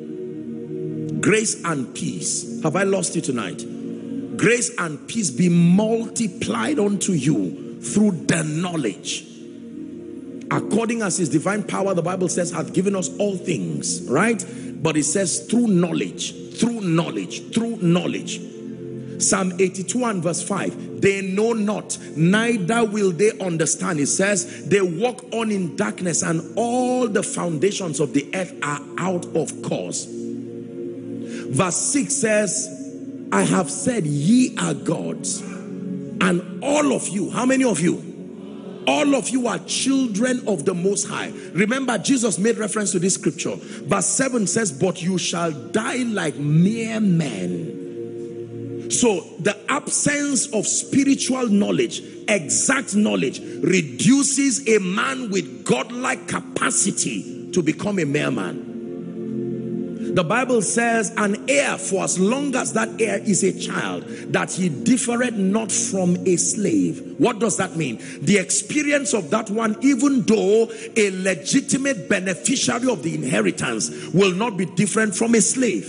Grace and peace. Have I lost you tonight? Grace and peace be multiplied unto you through the knowledge. According as his divine power, the Bible says, hath given us all things, right? But it says through knowledge, through knowledge, through knowledge. Psalm 82 and verse 5, they know not, neither will they understand. It says, they walk on in darkness, and all the foundations of the earth are out of course. Verse 6 says, I have said, ye are gods, and all of you, how many of you? All of you are children of the Most High. Remember, Jesus made reference to this scripture. Verse 7 says, but you shall die like mere men. So the absence of spiritual knowledge, exact knowledge, reduces a man with godlike capacity to become a mere man. The Bible says, an heir, for as long as that heir is a child, that he differeth not from a slave. What does that mean? The experience of that one, even though a legitimate beneficiary of the inheritance, will not be different from a slave.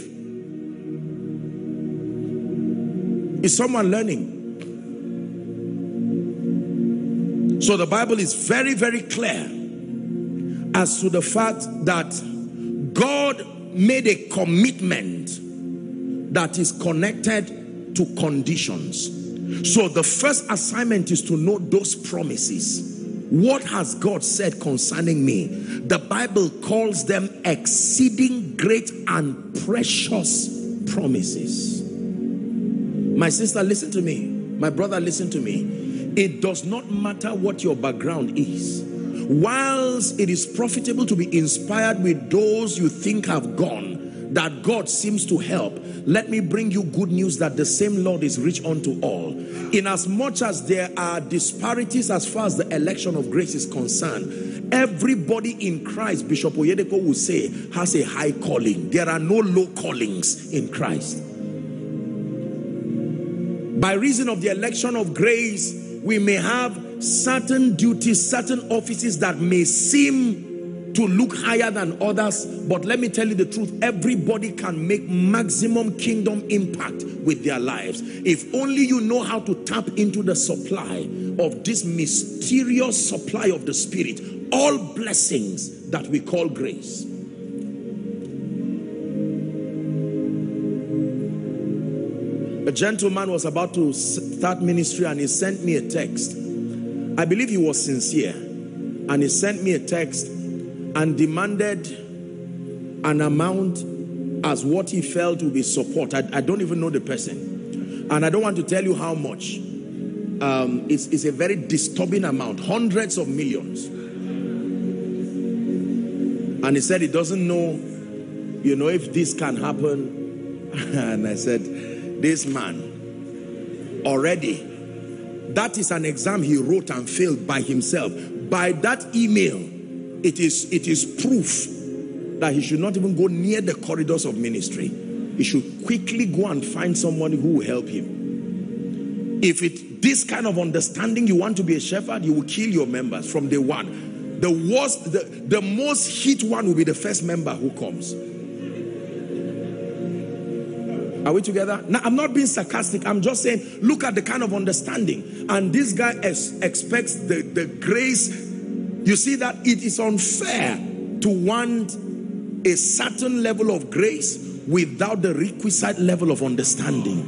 Is someone learning? So the Bible is very, very clear as to the fact that God made a commitment that is connected to conditions. So the first assignment is to know those promises. What has God said concerning me? The Bible calls them exceeding great and precious promises. My sister, listen to me. My brother, listen to me. It does not matter what your background is. Whilst it is profitable to be inspired with those you think have gone, that God seems to help, let me bring you good news that the same Lord is rich unto all. In as much as there are disparities as far as the election of grace is concerned, everybody in Christ, Bishop Oyedepo will say, has a high calling. There are no low callings in Christ. By reason of the election of grace, we may have certain duties, certain offices that may seem to look higher than others, but let me tell you the truth, everybody can make maximum kingdom impact with their lives. If only you know how to tap into the supply of this mysterious supply of the Spirit, all blessings that we call grace. A gentleman was about to start ministry and he sent me a text. I believe he was sincere, and he sent me a text and demanded an amount as what he felt would be support. I don't even know the person, and I don't want to tell you how much. It's a very disturbing amount, hundreds of millions. And he said he doesn't know, if this can happen. And I said, this man already, that is an exam he wrote and failed by himself. By that email, it is proof that he should not even go near the corridors of ministry. He should quickly go and find someone who will help him. If this kind of understanding, you want to be a shepherd, you will kill your members from day one. The most hit one will be the first member who comes. Are we together? Now, I'm not being sarcastic. I'm just saying, look at the kind of understanding. And this guy expects the grace. You see that it is unfair to want a certain level of grace without the requisite level of understanding.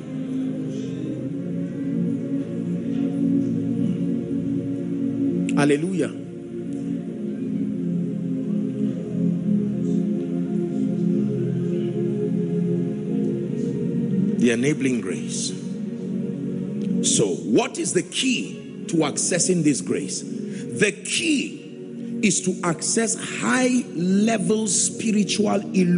Hallelujah. The enabling grace. So, what is the key to accessing this grace? The key is to access high-level spiritual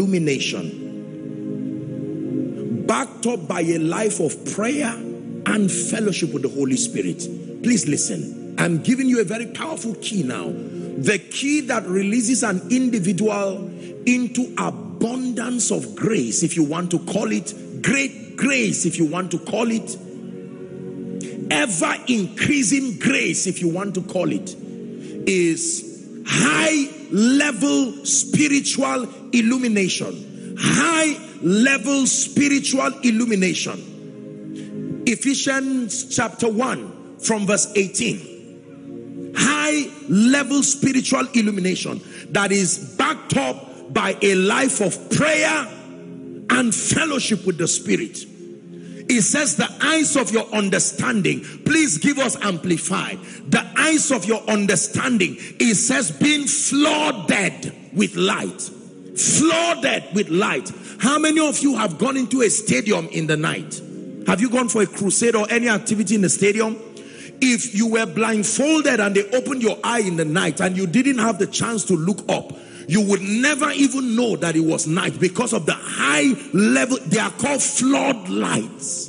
illumination, backed up by a life of prayer and fellowship with the Holy Spirit. Please listen. I'm giving you a very powerful key now. The key that releases an individual into abundance of grace, if you want to call it, great grace, if you want to call it, ever increasing grace, if you want to call it, is high level spiritual illumination. High level spiritual illumination. Ephesians chapter 1 from verse 18. High level spiritual illumination that is backed up by a life of prayer and fellowship with the Spirit. It says the eyes of your understanding, please give us amplified. The eyes of your understanding, it says being flooded with light. Flooded with light. How many of you have gone into a stadium in the night? Have you gone for a crusade or any activity in the stadium? If you were blindfolded and they opened your eye in the night and you didn't have the chance to look up, you would never even know that it was night because of the high level. They are called floodlights.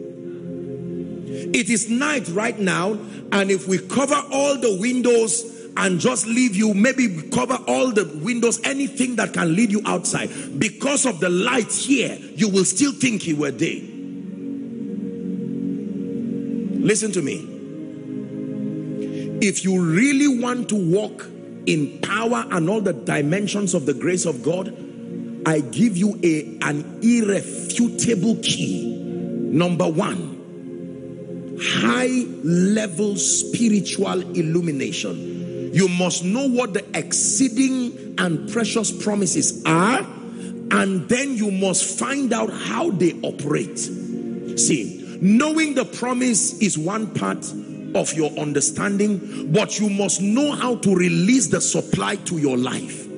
It is night right now, and if we cover all the windows and just leave you, maybe cover all the windows, anything that can lead you outside, because of the light here, you will still think you were day. Listen to me. If you really want to walk in power and all the dimensions of the grace of God, I give you an irrefutable key. Number one, high level spiritual illumination. You must know what the exceeding and precious promises are, and then you must find out how they operate. See, knowing the promise is one part of your understanding, but you must know how to release the supply to your life.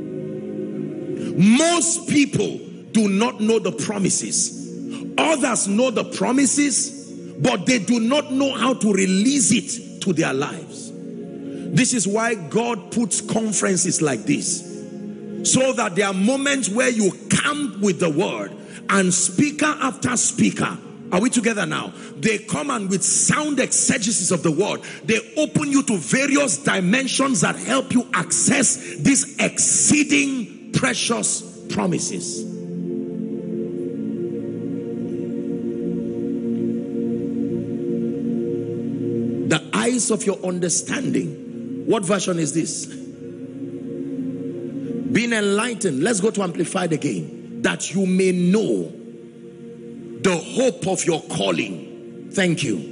Most people do not know the promises. Others know the promises, but they do not know how to release it to their lives. This is why God puts conferences like this. So that there are moments where you camp with the word, and speaker after speaker, are we together now? They come and with sound exegesis of the word, they open you to various dimensions that help you access these exceeding precious promises. The eyes of your understanding. What version is this? Being enlightened. Let's go to Amplified again. That you may know the hope of your calling. Thank you.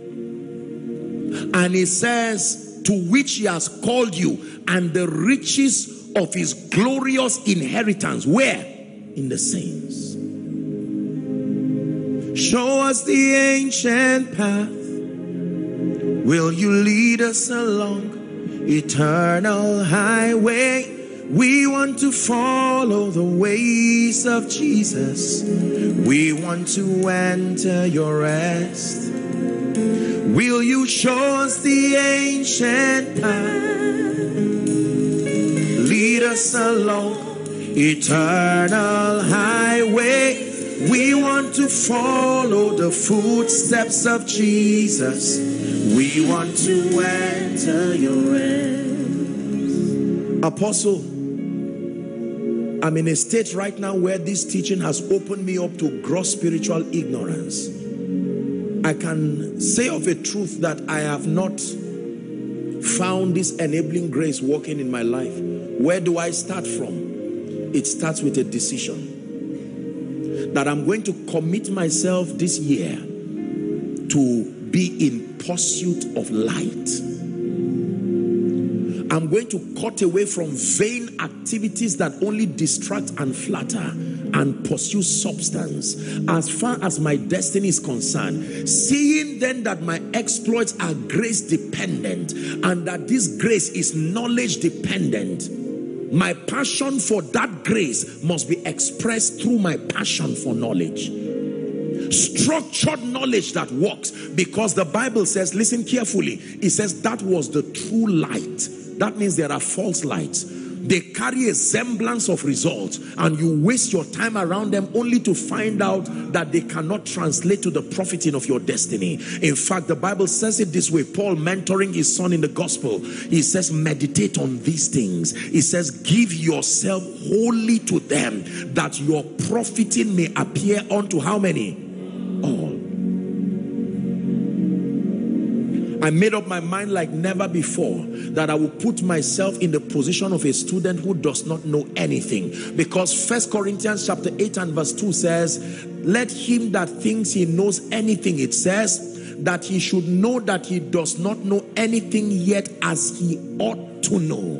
And it says, to which he has called you, and the riches of his glorious inheritance. Where? In the saints. Show us the ancient path. Will you lead us along eternal highway? We want to follow the ways of Jesus. We want to enter your rest. Will you show us the ancient path? Lead us along eternal highway. We want to follow the footsteps of Jesus. We want to enter your rest. Apostle, I'm in a state right now where this teaching has opened me up to gross spiritual ignorance. I can say of a truth that I have not found this enabling grace working in my life. Where do I start from? It starts with a decision that I'm going to commit myself this year to be in pursuit of light. I'm going to cut away from vain activities that only distract and flatter, and pursue substance as far as my destiny is concerned. Seeing then that my exploits are grace dependent, and that this grace is knowledge dependent, my passion for that grace must be expressed through my passion for knowledge. Structured knowledge that works, because the Bible says, listen carefully, it says that was the true light. That means there are false lights. They carry a semblance of results, and you waste your time around them only to find out that they cannot translate to the profiting of your destiny. In fact, the Bible says it this way. Paul, mentoring his son in the gospel, he says, meditate on these things. He says, give yourself wholly to them, that your profiting may appear unto how many? All. I made up my mind like never before that I will put myself in the position of a student who does not know anything. Because 1 Corinthians chapter 8 and verse 2 says, let him that thinks he knows anything, it says, that he should know that he does not know anything yet as he ought to know.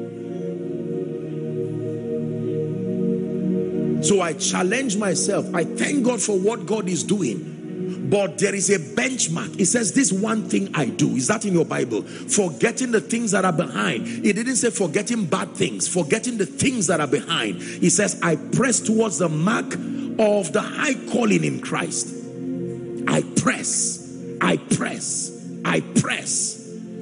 So I challenge myself. I thank God for what God is doing. But there is a benchmark. It says, this one thing I do. Is that in your Bible? Forgetting the things that are behind. It didn't say forgetting bad things. Forgetting the things that are behind. It says, I press towards the mark of the high calling in Christ. I press. I press. I press.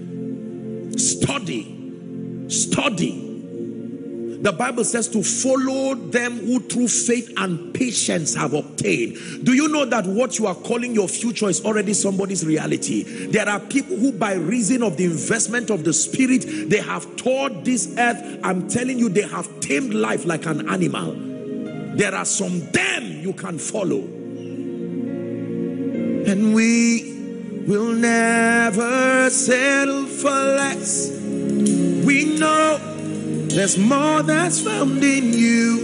Study. Study. The Bible says to follow them who through faith and patience have obtained. Do you know that what you are calling your future is already somebody's reality? There are people who, by reason of the investment of the Spirit, they have toured this earth. I'm telling you, they have tamed life like an animal. There are some them you can follow. And we will never settle for less. We know there's more that's found in you,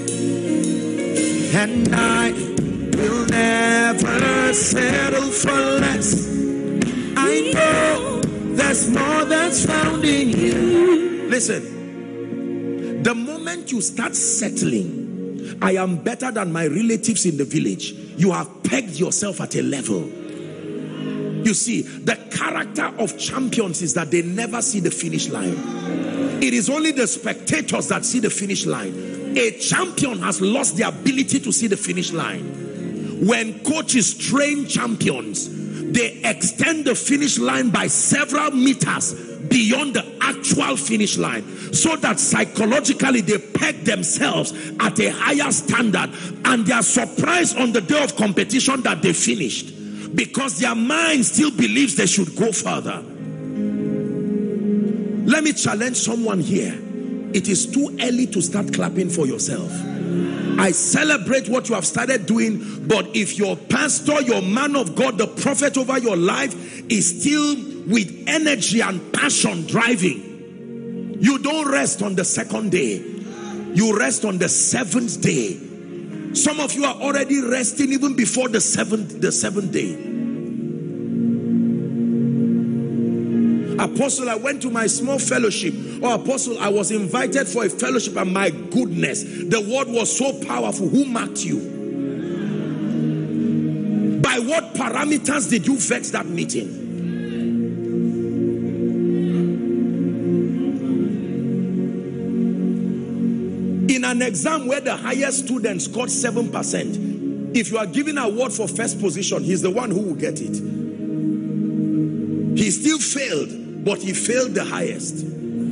and I will never settle for less. I know there's more that's found in you. Listen, the moment you start settling, I am better than my relatives in the village, you have pegged yourself at a level. You see, the character of champions is that they never see the finish line. It is only the spectators that see the finish line. A champion has lost the ability to see the finish line. When coaches train champions, they extend the finish line by several meters beyond the actual finish line, so that psychologically they peg themselves at a higher standard, and they are surprised on the day of competition that they finished, because their mind still believes they should go further. Let me challenge someone here. It is too early to start clapping for yourself. I celebrate what you have started doing, but if your pastor, your man of God, the prophet over your life is still with energy and passion driving, you don't rest on the second day. You rest on the seventh day. Some of you are already resting even before the seventh day. Apostle, I went to my small fellowship. Or Apostle, I was invited for a fellowship, and my goodness, the word was so powerful. Who marked you? By what parameters did you vex that meeting? In an exam where the highest student scored 7%, if you are given an award for first position, he's the one who will get it. He still failed, but he failed the highest.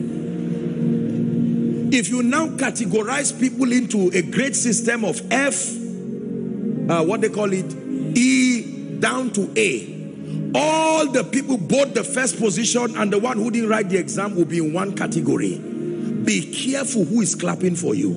If you now categorize people into a grade system of F, what they call it, E down to A, all the people, both the first position and the one who didn't write the exam, will be in one category. Be careful who is clapping for you.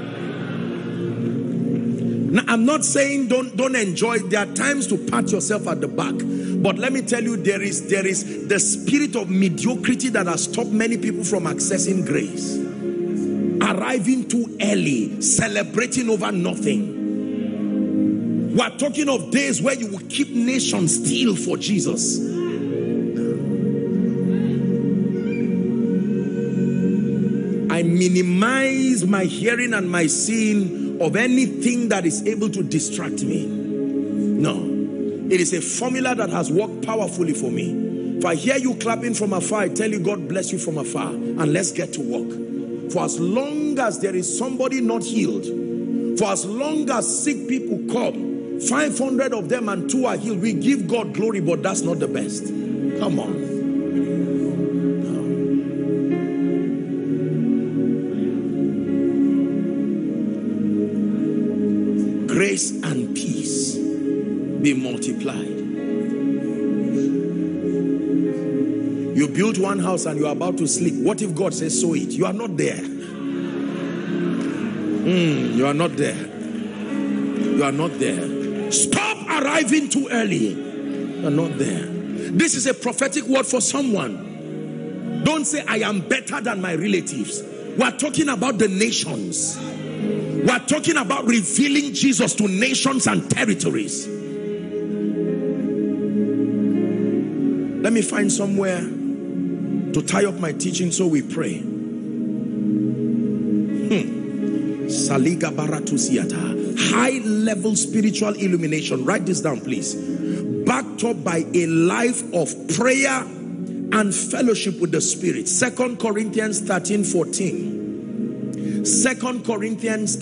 Now, I'm not saying don't enjoy. There are times to pat yourself at the back. But let me tell you, there is the spirit of mediocrity that has stopped many people from accessing grace. Arriving too early, celebrating over nothing. We're talking of days where you will keep nations still for Jesus. I minimize my hearing and my seeing of anything that is able to distract me. No. It is a formula that has worked powerfully for me. If I hear you clapping from afar, I tell you, God bless you from afar, and let's get to work. For as long as there is somebody not healed, for as long as sick people come, 500 of them and 2 are healed, we give God glory, but that's not the best. Come on. No. Grace and peace be multiplied. You built one house and you are about to sleep. What if God says sow it? You are not there. You are not there. You are not there. Stop arriving too early. You are not there. This is a prophetic word for someone. Don't say I am better than my relatives. We are talking about the nations. We are talking about revealing Jesus to nations and territories. Let me find somewhere to tie up my teaching so we pray. Saliga Baratusiata. High level spiritual illumination. Write this down, please. Backed up by a life of prayer and fellowship with the Spirit. 2 Corinthians 13:14. 2 Corinthians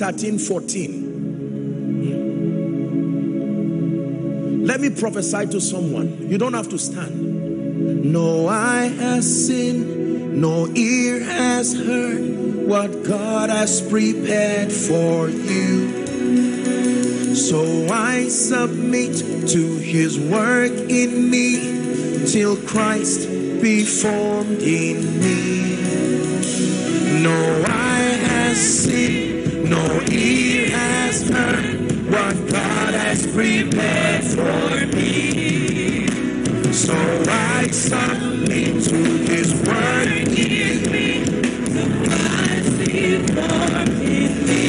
13:14. Let me prophesy to someone. You don't have to stand. No eye has seen, no ear has heard what God has prepared for you. So I submit to his work in me till Christ be formed in me. No eye has seen, no ear has heard what God has prepared for me. So I submit to his word in me, so Christ be formed in me.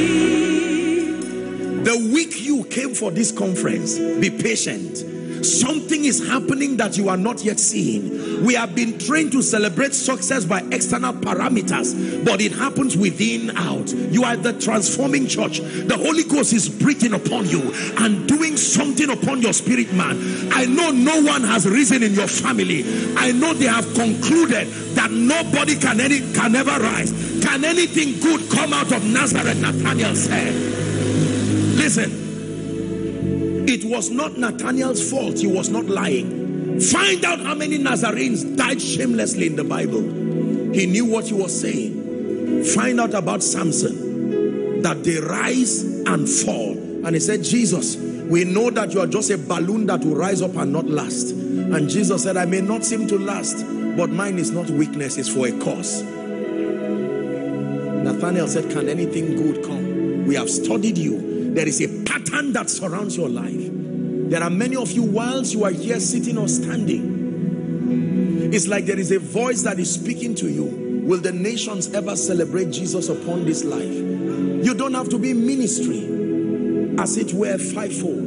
The week you came for this conference, be patient. Something is happening that you are not yet seeing. We have been trained to celebrate success by external parameters, but it happens within out. You are the transforming church. The Holy Ghost is breathing upon you and doing something upon your spirit, man. I know no one has risen in your family. I know they have concluded that nobody can ever rise. Can anything good come out of Nazareth? Nathanael said. Listen. It was not Nathanael's fault. He was not lying. Find out how many Nazarenes died shamelessly in the Bible. He knew what he was saying. Find out about Samson, that they rise and fall. And he said, Jesus, we know that you are just a balloon that will rise up and not last. And Jesus said, I may not seem to last, but mine is not weakness, it's for a cause. Nathanael said, can anything good come? We have studied you. There is a pattern that surrounds your life. There are many of you, whilst you are here sitting or standing, it's like there is a voice that is speaking to you. Will the nations ever celebrate Jesus upon this life? You don't have to be in ministry, as it were fivefold.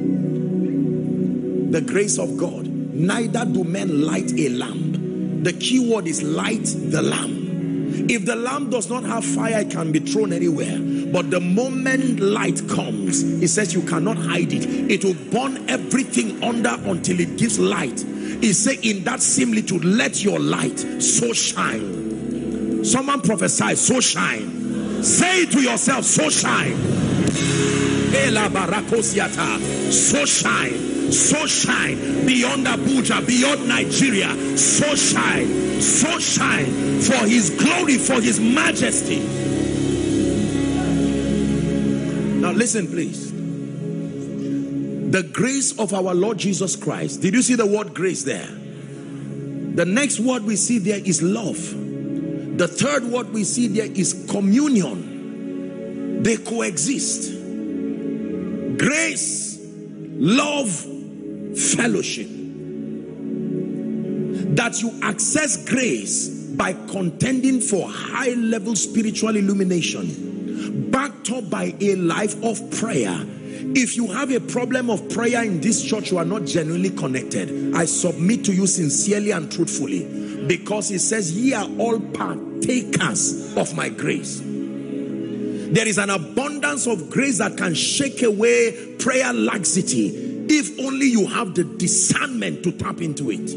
The grace of God. Neither do men light a lamp. The key word is light the lamp. If the lamp does not have fire, it can be thrown anywhere. But the moment light comes, it says you cannot hide it. It will burn everything under until it gives light. It says in that similitude, let your light so shine. Someone prophesy, so shine. Say it to yourself, so shine. So shine. So shine beyond Abuja, beyond Nigeria. So shine for his glory, for his majesty. Now listen, please. The grace of our Lord Jesus Christ. Did you see the word grace there? The next word we see there is love. The third word we see there is communion. They coexist. Grace, love, fellowship. That you access grace by contending for high level spiritual illumination, backed up by a life of prayer. If you have a problem of prayer in this church, you are not genuinely connected. I submit to you sincerely and truthfully, because it says, ye are all partakers of my grace. There is an abundance of grace that can shake away prayer laxity, if only you have the discernment to tap into it.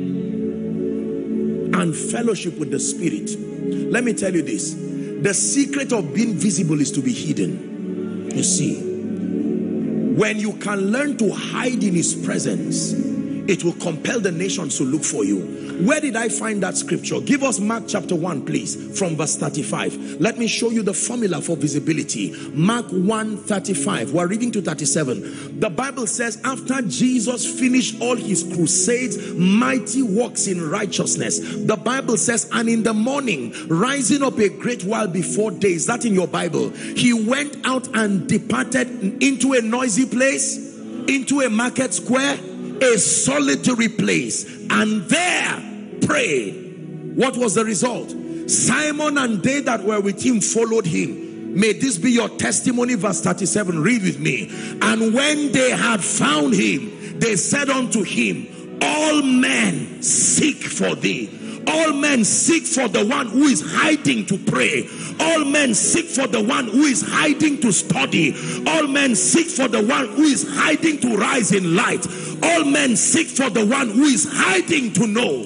And fellowship with the Spirit. Let me tell you this. The secret of being visible is to be hidden. You see, when you can learn to hide in his presence, it will compel the nations to look for you. Where did I find that scripture? Give us Mark chapter 1, please, from verse 35. Let me show you the formula for visibility. Mark 1:35. We're reading to 37. The Bible says, after Jesus finished all his crusades, mighty works in righteousness, the Bible says, and in the morning, rising up a great while before day, is that in your Bible? He went out and departed into a noisy place, into a market square, a solitary place, and there pray. What was the result? Simon and they that were with him followed him. May this be your testimony. Verse 37, read with me. And when they had found him, they said unto him, all men seek for thee. All men seek for the one who is hiding to pray. All men seek for the one who is hiding to study. All men seek for the one who is hiding to rise in light. All men seek for the one who is hiding to know.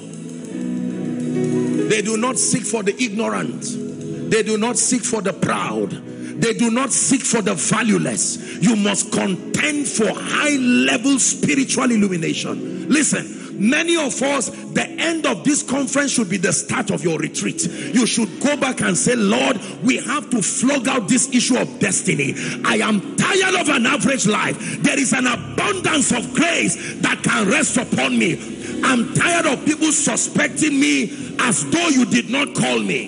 They do not seek for the ignorant. They do not seek for the proud. They do not seek for the valueless. You must contend for high level spiritual illumination. Listen. Many of us, the end of this conference should be the start of your retreat. You should go back and say, Lord, we have to flog out this issue of destiny. I am tired of an average life. There is an abundance of grace that can rest upon me. I'm tired of people suspecting me as though you did not call me.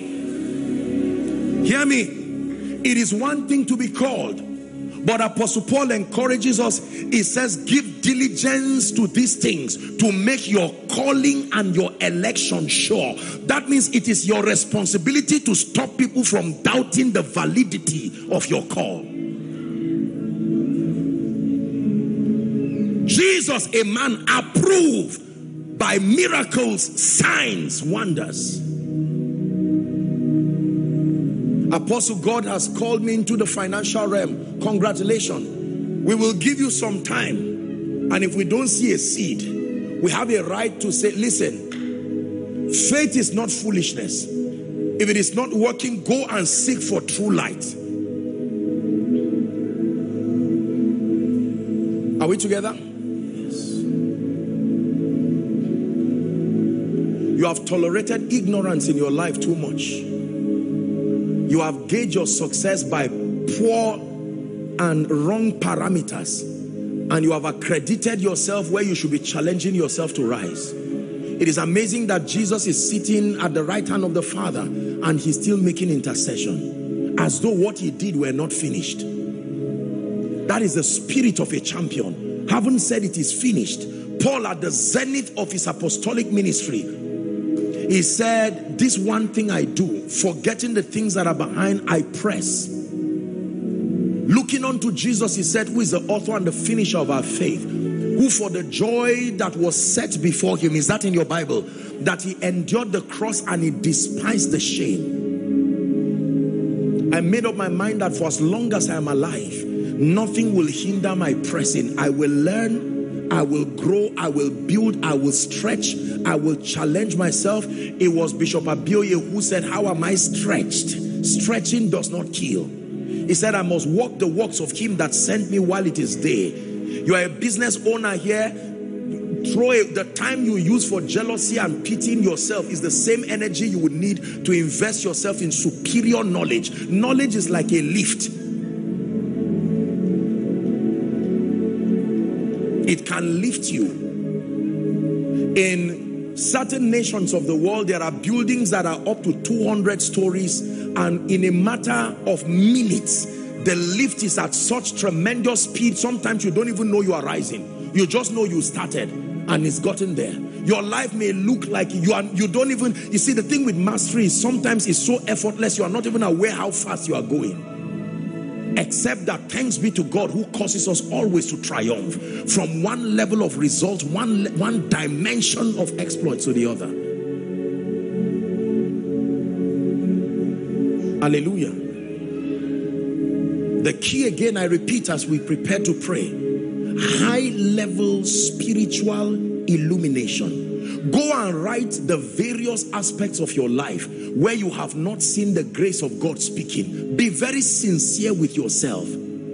Hear me. It is one thing to be called, but Apostle Paul encourages us. He says, give diligence to these things to make your calling and your election sure. That means it is your responsibility to stop people from doubting the validity of your call. Jesus, a man approved by miracles, signs, wonders. Apostle, God has called me into the financial realm. Congratulations. We will give you some time. And if we don't see a seed, we have a right to say, listen, faith is not foolishness. If it is not working, go and seek for true light. Are we together? Yes. You have tolerated ignorance in your life too much. You have gauged your success by poor and wrong parameters, and you have accredited yourself where you should be challenging yourself to rise. It is amazing that Jesus is sitting at the right hand of the Father and he's still making intercession as though what he did were not finished. That is the spirit of a champion. Having said it is finished, Paul, at the zenith of his apostolic ministry, he said, this one thing I do, forgetting the things that are behind, I press. Looking unto Jesus, he said, who is the author and the finisher of our faith, who for the joy that was set before him, is that in your Bible, that he endured the cross and he despised the shame. I made up my mind that for as long as I am alive, nothing will hinder my pressing. I will learn, I will grow, I will build, I will stretch, I will challenge myself. It was Bishop Abioye who said, how am I stretched? Stretching does not kill. He said, I must walk the works of him that sent me while it is day. You are a business owner here. The time you use for jealousy and pitying yourself is the same energy you would need to invest yourself in superior knowledge. Knowledge is like a lift. It can lift you. In certain nations of the world, there are buildings that are up to 200 stories, and in a matter of minutes, the lift is at such tremendous speed, sometimes you don't even know you are rising. You just know you started and it's gotten there. Your life may look like you don't even, you see, the thing with mastery is sometimes it's so effortless, you are not even aware how fast you are going. Except that thanks be to God who causes us always to triumph from one level of result, one dimension of exploit to the other. Hallelujah. The key again, I repeat as we prepare to pray, high level spiritual illumination. Go and write the various aspects of your life where you have not seen the grace of God speaking. Be very sincere with yourself.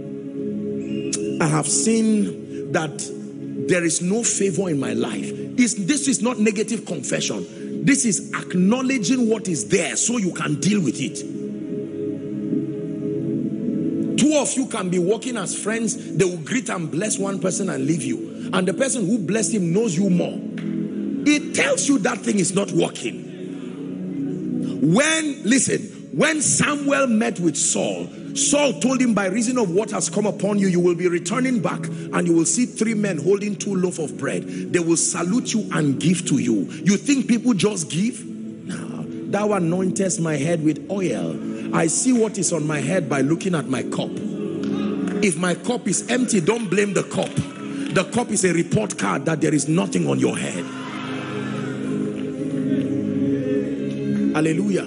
I have seen that there is no favor in my life. This is not negative confession. This is acknowledging what is there so you can deal with it. Two of you can be working as friends. They will greet and bless one person and leave you. And the person who blessed him knows you more. It tells you that thing is not working. When Samuel met with Saul, Saul told him, by reason of what has come upon you, you will be returning back and you will see 3 men holding 2 loaves of bread. They will salute you and give to you. You think people just give? No. Thou anointest my head with oil. I see what is on my head by looking at my cup. If my cup is empty, don't blame the cup. The cup is a report card that there is nothing on your head. Hallelujah.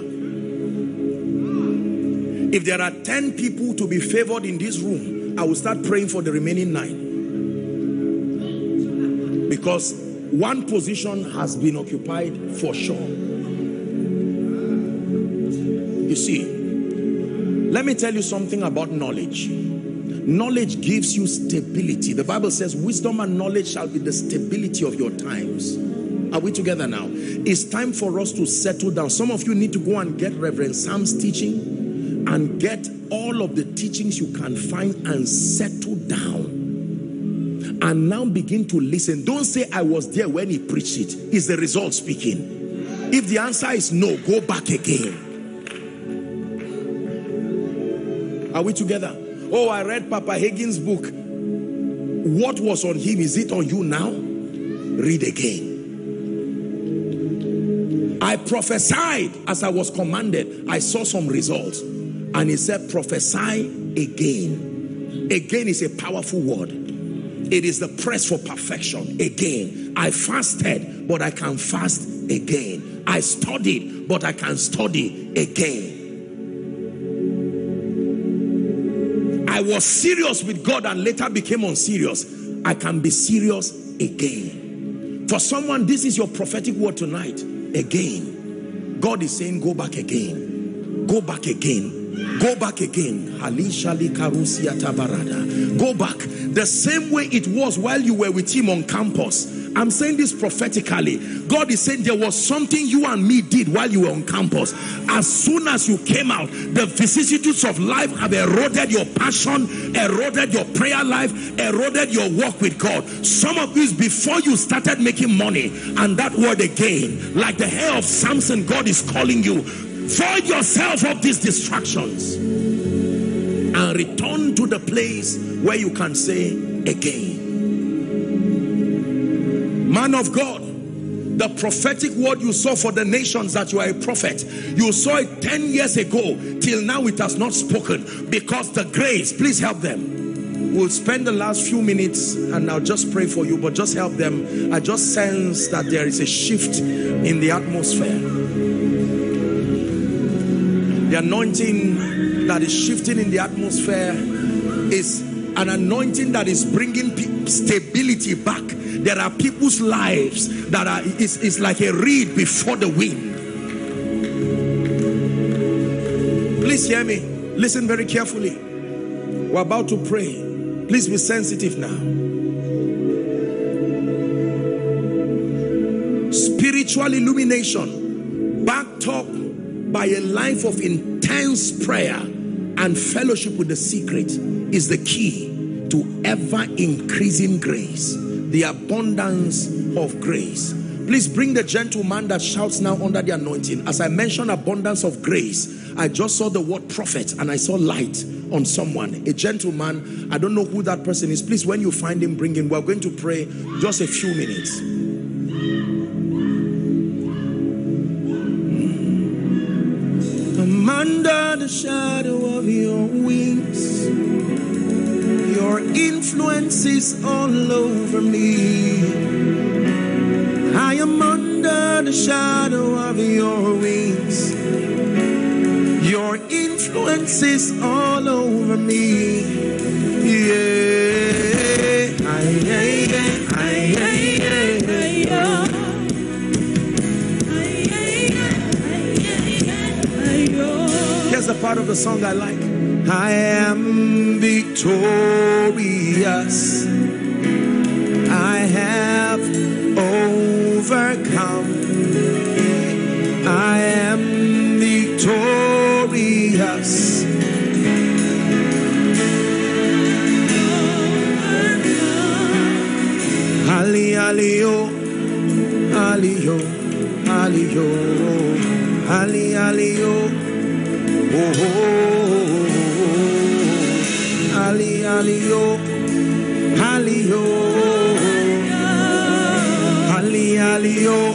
If there are 10 people to be favored in this room, I will start praying for the remaining 9. Because one position has been occupied for sure. You see, let me tell you something about knowledge. Knowledge gives you stability. The Bible says wisdom and knowledge shall be the stability of your times. Are we together now? It's time for us to settle down. Some of you need to go and get Reverend Sam's teaching and get all of the teachings you can find and settle down. And now begin to listen. Don't say I was there when he preached it. Is the result speaking? If the answer is no, go back again. Are we together? Oh, I read Papa Hagin's book. What was on him? Is it on you now? Read again. I prophesied as I was commanded. I saw some results. And he said, prophesy again. Again is a powerful word. It is the press for perfection. Again. I fasted, but I can fast again. I studied, but I can study again. I was serious with God and later became unserious. I can be serious again. For someone, this is your prophetic word tonight. Again. God is saying, go back again. Go back again. Go back again. Go back. The same way it was while you were with him on campus I'm saying this prophetically. God is saying there was something you and me did while you were on campus. As soon as you came out, the vicissitudes of life have eroded your passion, eroded your prayer life, eroded your walk with God. Some of you, before you started making money, and that word again, like the hair of Samson, God is calling you. Void yourself of these distractions and return to the place where you can say again. Man of God, the prophetic word you saw for the nations that you are a prophet, you saw it 10 years ago. Till now it has not spoken because the grace, please help them. We'll spend the last few minutes and I'll just pray for you, but just help them. I just sense that there is a shift in the atmosphere. The anointing that is shifting in the atmosphere is an anointing that is bringing stability back. There are people's lives that are is like a reed before the wind. Please hear me. Listen very carefully. We're about to pray. Please be sensitive now. Spiritual illumination backed up by a life of intense prayer and fellowship with the secret is the key to ever increasing grace, the abundance of grace. Please bring the gentleman that shouts now under the anointing. As I mentioned abundance of grace, I just saw the word prophet and I saw light on someone. A gentleman, I don't know who that person is. Please, when you find him, bring him. We're going to pray just a few minutes. I'm under the shadow of your wings. Your influence is all over me. I am under the shadow of your wings. Your influence is all over me. Yeah. Here's the part of the song I like. I am victorious. I have overcome. I am victorious. Ali, ali, oh, ali, oh, ali, oh, ali, ali, oh, oh, oh. Ali, Ali, oh, Ali, oh, Ali, Ali, oh.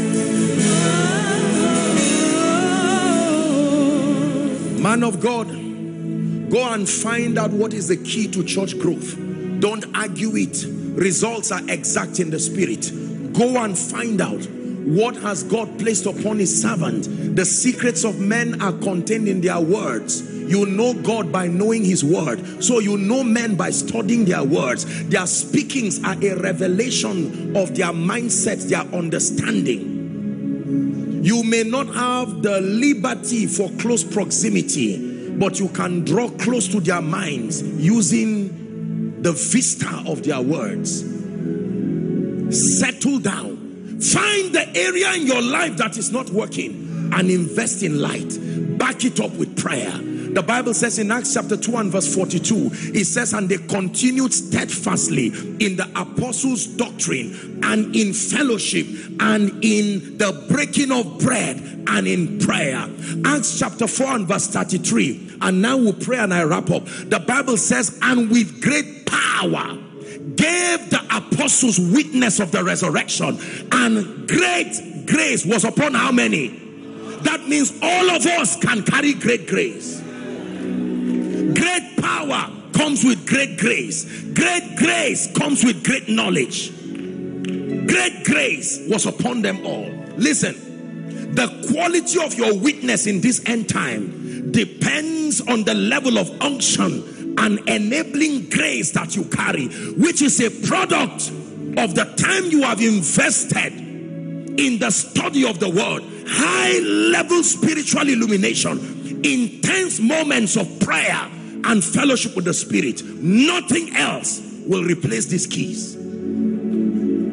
Man of God, go and find out what is the key to church growth. Don't argue it. Results are exact in the spirit. Go and find out what has God placed upon his servant. The secrets of men are contained in their words. You know God by knowing his word. So you know men by studying their words. Their speakings are a revelation of their mindset, their understanding. You may not have the liberty for close proximity, but you can draw close to their minds using the vista of their words. Settle down. Find the area in your life that is not working and invest in light. Back it up with prayer. The Bible says in Acts chapter 2 and verse 42, it says, and they continued steadfastly in the apostles' doctrine and in fellowship and in the breaking of bread and in prayer. Acts chapter 4 and verse 33, and now we'll pray and I wrap up. The Bible says, and with great power gave the apostles witness of the resurrection, and great grace was upon how many? That means all of us can carry great grace. Great power comes with great grace. Great grace comes with great knowledge. Great grace was upon them all. Listen, the quality of your witness in this end time depends on the level of unction and enabling grace that you carry, which is a product of the time you have invested in the study of the word, high level spiritual illumination, intense moments of prayer and fellowship with the Spirit. Nothing else will replace these keys.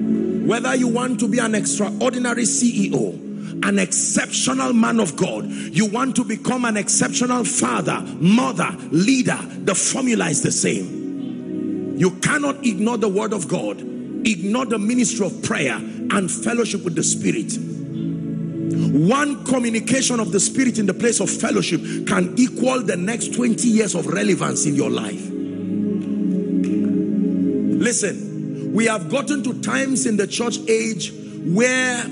Whether you want to be an extraordinary CEO, an exceptional man of God, you want to become an exceptional father, mother, leader, the formula is the same. You cannot ignore the word of God, ignore the ministry of prayer and fellowship with the Spirit. One communication of the Spirit in the place of fellowship can equal the next 20 years of relevance in your life. Listen, we have gotten to times in the church age where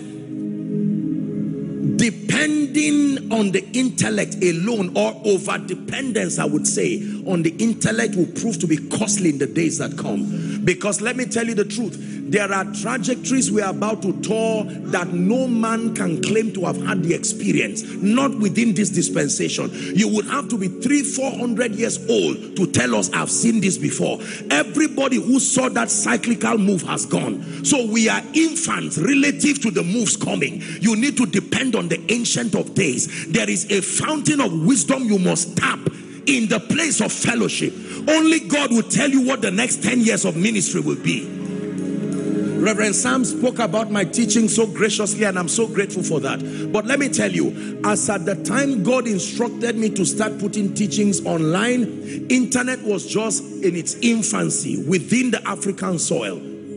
depending on the intellect alone, or over dependence, I would say, on the intellect will prove to be costly in the days that come. Because let me tell you the truth, there are trajectories we are about to tour that no man can claim to have had the experience, not within this dispensation. You would have to be 300-400 years old to tell us, I've seen this before. Everybody who saw that cyclical move has gone. So we are infants relative to the moves coming. You need to depend on the Ancient of Days. There is a fountain of wisdom you must tap in the place of fellowship. Only God will tell you what the next 10 years of ministry will be. Reverend Sam spoke about my teaching so graciously, and I'm so grateful for that. But let me tell you, as at the time God instructed me to start putting teachings online, internet was just in its infancy within the African soil.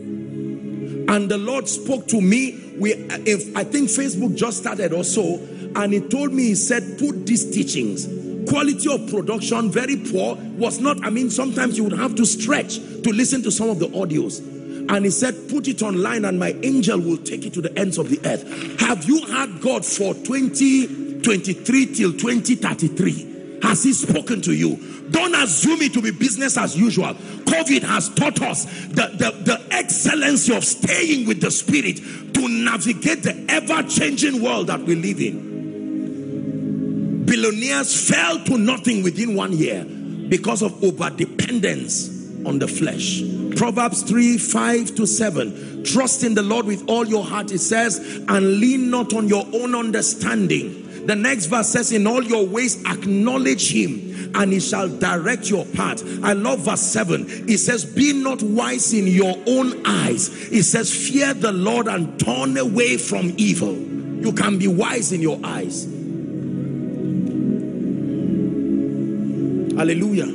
And the Lord spoke to me. I think Facebook just started or so, and he told me, he said, put these teachings. Quality of production, very poor, was not, sometimes you would have to stretch to listen to some of the audios. And he said, put it online and my angel will take it to the ends of the earth. Have you had God for 2023 till 2033? Has he spoken to you? Don't assume it to be business as usual. COVID has taught us the excellency of staying with the Spirit to navigate the ever-changing world that we live in. Billionaires fell to nothing within 1 year because of over-dependence on the flesh. Proverbs 3:5-7. Trust in the Lord with all your heart, it says, and lean not on your own understanding. The next verse says, in all your ways acknowledge him, and he shall direct your path. I love verse 7. It says, be not wise in your own eyes. It says, fear the Lord and turn away from evil. You can be wise in your eyes. Hallelujah.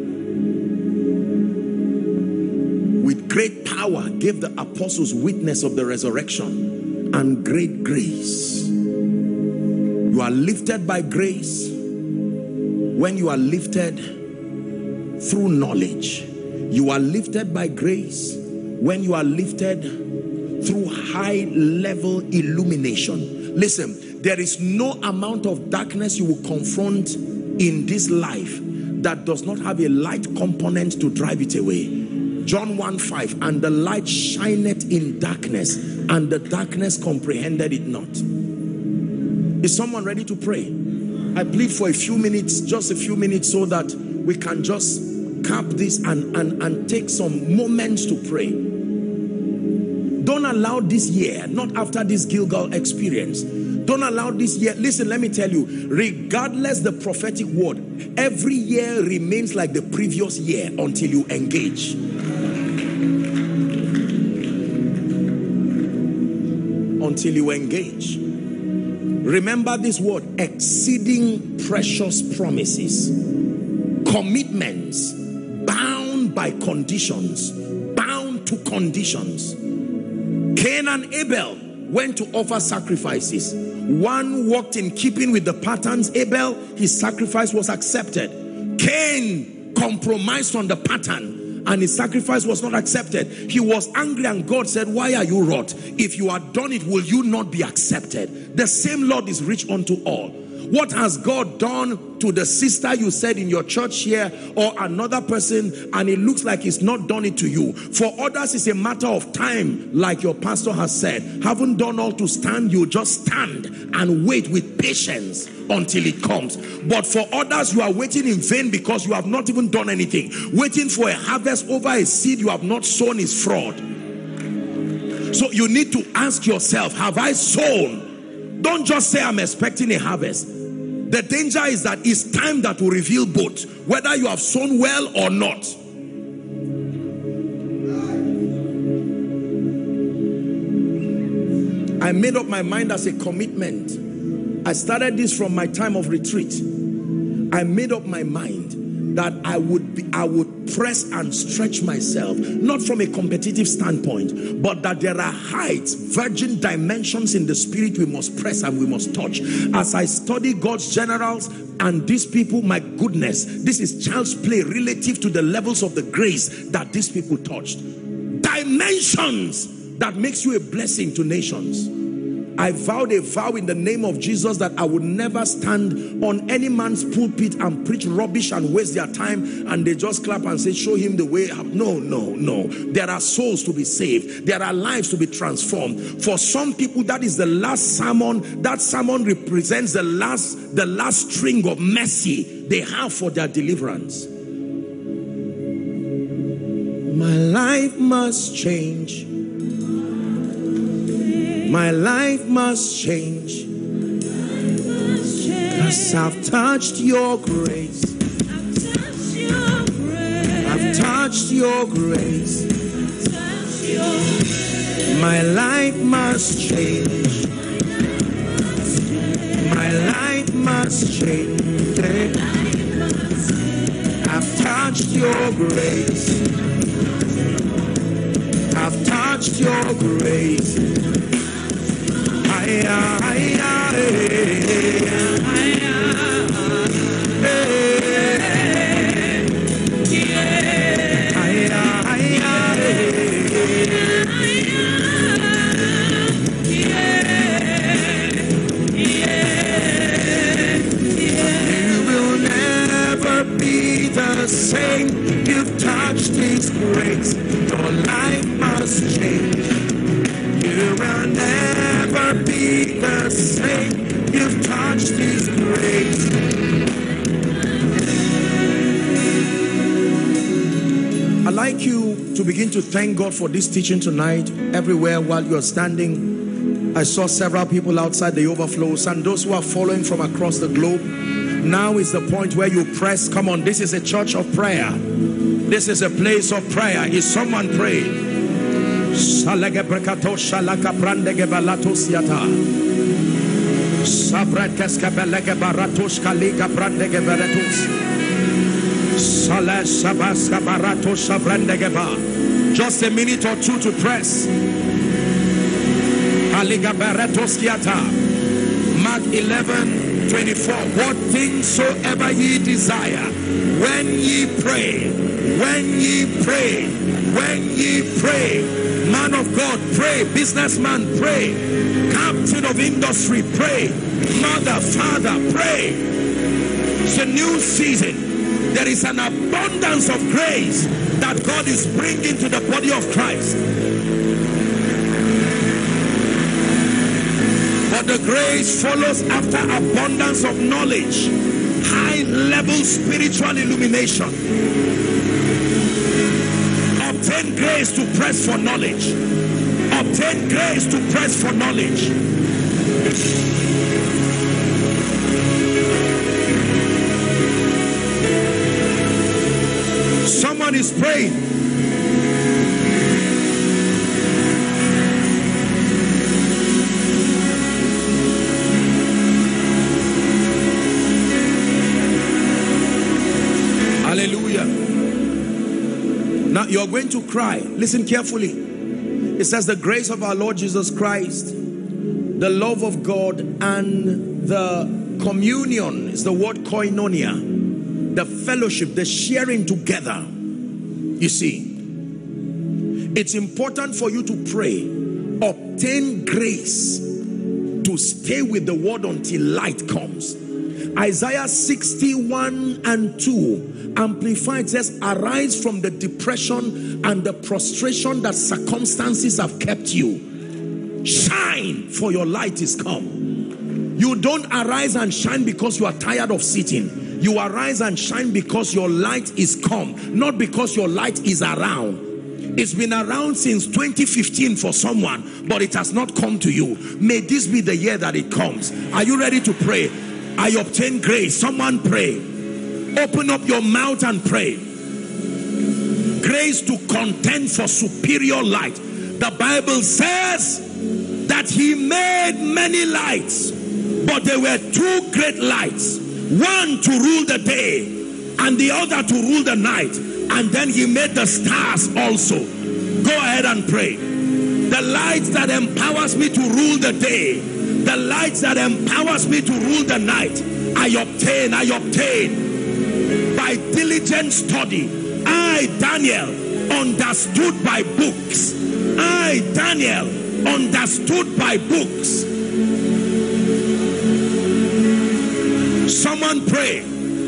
With great power gave the apostles witness of the resurrection and great grace. You are lifted by grace when you are lifted through knowledge. You are lifted by grace when you are lifted through high level illumination. Listen, there is no amount of darkness you will confront in this life that does not have a light component to drive it away. John 1:5, and the light shineth in darkness, and the darkness comprehended it not. Is someone ready to pray? I plead for a few minutes, just a few minutes, so that we can just cap this and take some moments to pray. Don't allow this year, not after this Gilgal experience, don't allow this year. Listen, let me tell you, regardless the prophetic word, every year remains like the previous year until you engage. Until you engage. Remember this word, exceeding precious promises, commitments, bound by conditions, bound to conditions. Cain and Abel went to offer sacrifices. One walked in keeping with the patterns. Abel, his sacrifice was accepted. Cain compromised on the pattern and his sacrifice was not accepted. He was angry and God said, why are you wroth? If you had done it, will you not be accepted? The same Lord is rich unto all. What has God done to the sister you said in your church here, or another person, and it looks like he's not done it to you? For others, it's a matter of time, like your pastor has said. Haven't done all to stand, you just stand and wait with patience until it comes. But for others, you are waiting in vain because you have not even done anything. Waiting for a harvest over a seed you have not sown is fraud. So you need to ask yourself, have I sown? Don't just say I'm expecting a harvest. The danger is that it's time that will reveal both, whether you have sown well or not. I made up my mind as a commitment. I started this from my time of retreat. I made up my mind that I would press and stretch myself, not from a competitive standpoint, but that there are heights, virgin dimensions in the spirit we must press and we must touch. As I study God's generals and these people, my goodness, this is child's play relative to the levels of the grace that these people touched. Dimensions that makes you a blessing to nations. I vowed a vow in the name of Jesus that I would never stand on any man's pulpit and preach rubbish and waste their time and they just clap and say, show him the way. No, no, no. There are souls to be saved. There are lives to be transformed. For some people, that is the last sermon. That sermon represents the last string of mercy they have for their deliverance. My life must change. My life must change, 'cause I've touched your grace. I've touched your grace. My life must change. My life must change. I've touched your grace. I've touched your grace. Same, you've touched His grace. Your life must change. You will never be the same. You've touched His grace. I'd like you to begin to thank God for this teaching tonight. Everywhere while you're standing, I saw several people outside the overflows, and those who are following from across the globe. Now is the point where you press. Come on, this is a church of prayer. This is a place of prayer. Is someone praying? Just a minute or two to press. Mark 11:24. What things soever ye desire, when ye pray, when ye pray, when ye pray. Man of God, pray. Businessman, pray. Captain of industry, pray. Mother, father, pray. It's a new season. There is an abundance of grace that God is bringing to the body of Christ. But the grace follows after abundance of knowledge, high level spiritual illumination. Obtain grace to press for knowledge. Obtain grace to press for knowledge. Someone is praying. Hallelujah. Now you're going to cry. Listen carefully. It says the grace of our Lord Jesus Christ, the love of God, and the communion is the word koinonia, the fellowship, the sharing together. You see, it's important for you to pray. Obtain grace to stay with the word until light comes. Isaiah 61:2 Amplified says, arise from the depression and the prostration that circumstances have kept you. Shine, for your light is come. You don't arise and shine because you are tired of sitting. You arise and shine because your light is come, not because your light is around. It's been around since 2015 for someone, but it has not come to you. May this be the year that it comes. Are you ready to pray? I obtain grace. Someone pray. Open up your mouth and pray. Grace to contend for superior light. The Bible says that he made many lights, but there were two great lights, one to rule the day and the other to rule the night. And then he made the stars also. Go ahead and pray. The light that empowers me to rule the day, the light that empowers me to rule the night, I obtain by diligent study. I, Daniel, understood by books. I, Daniel, understood by books. Someone pray.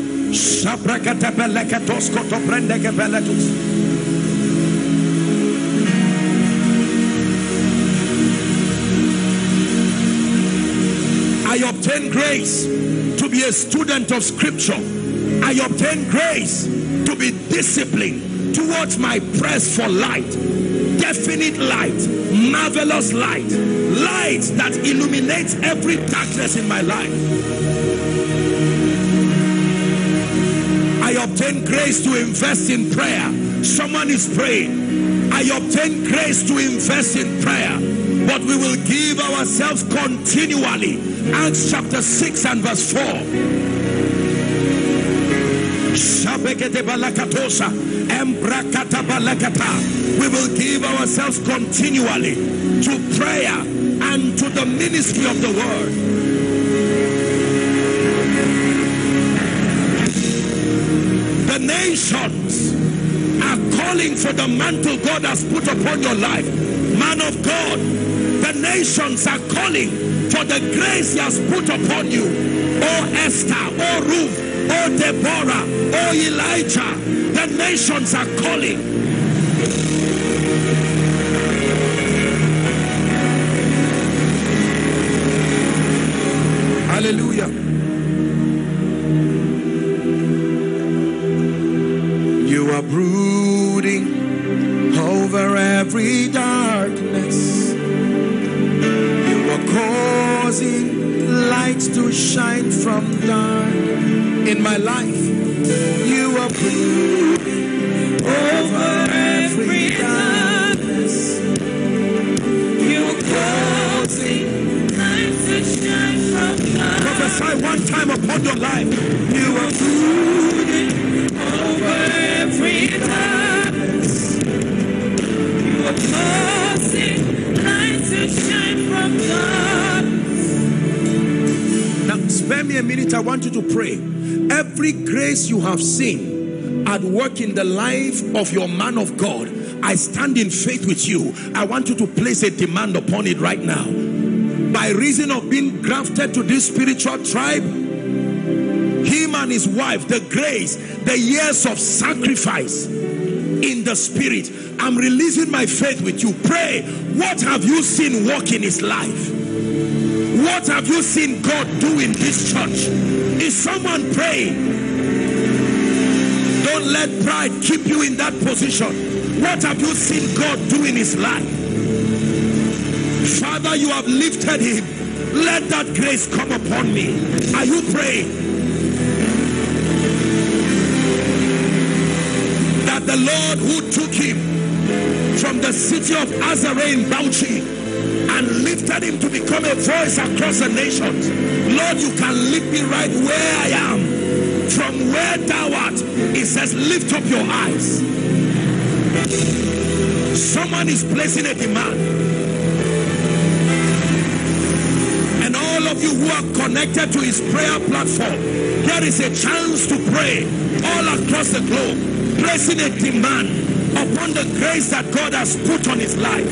I obtain grace to be a student of scripture. I obtain grace to be disciplined towards my press for light. Definite light, marvelous light, light that illuminates every darkness in my life. I obtain grace to invest in prayer. Someone is praying. I obtain grace to invest in prayer, but we will give ourselves continually. Acts chapter 6 and verse 4. We will give ourselves continually to prayer and to the ministry of the word. The nations are calling for the mantle God has put upon your life. Man of God, the nations are calling for the grace he has put upon you. Oh Esther, oh Ruth, oh Deborah, oh Elijah, the nations are calling. Hallelujah. You are brooding over every darkness. You are causing light to shine from dark. In my life, you are brooding over every darkness. You are causing light to shine from dark. Prophesy one time upon your life. You are brooding over every darkness. You are causing light to shine from darkness. Now, spare me a minute. I want you to pray. Every grace you have seen at work in the life of your man of God, I stand in faith with you. I want you to place a demand upon it right now. By reason of being grafted to this spiritual tribe, him and his wife, the grace, the years of sacrifice in the spirit, I'm releasing my faith with you. Pray. What have you seen work in his life? What have you seen God do in this church? Is someone praying? Don't let pride keep you in that position. What have you seen God do in his life? Father, you have lifted him. Let that grace come upon me. Are you praying? That the Lord who took him from the city of Azareh in Bauchi and lifted him to become a voice across the nations. Lord, you can lift me right where I am. From where thou art, it says, lift up your eyes. Someone is placing a demand. And all of you who are connected to his prayer platform, there is a chance to pray all across the globe, placing a demand upon the grace that God has put on his life.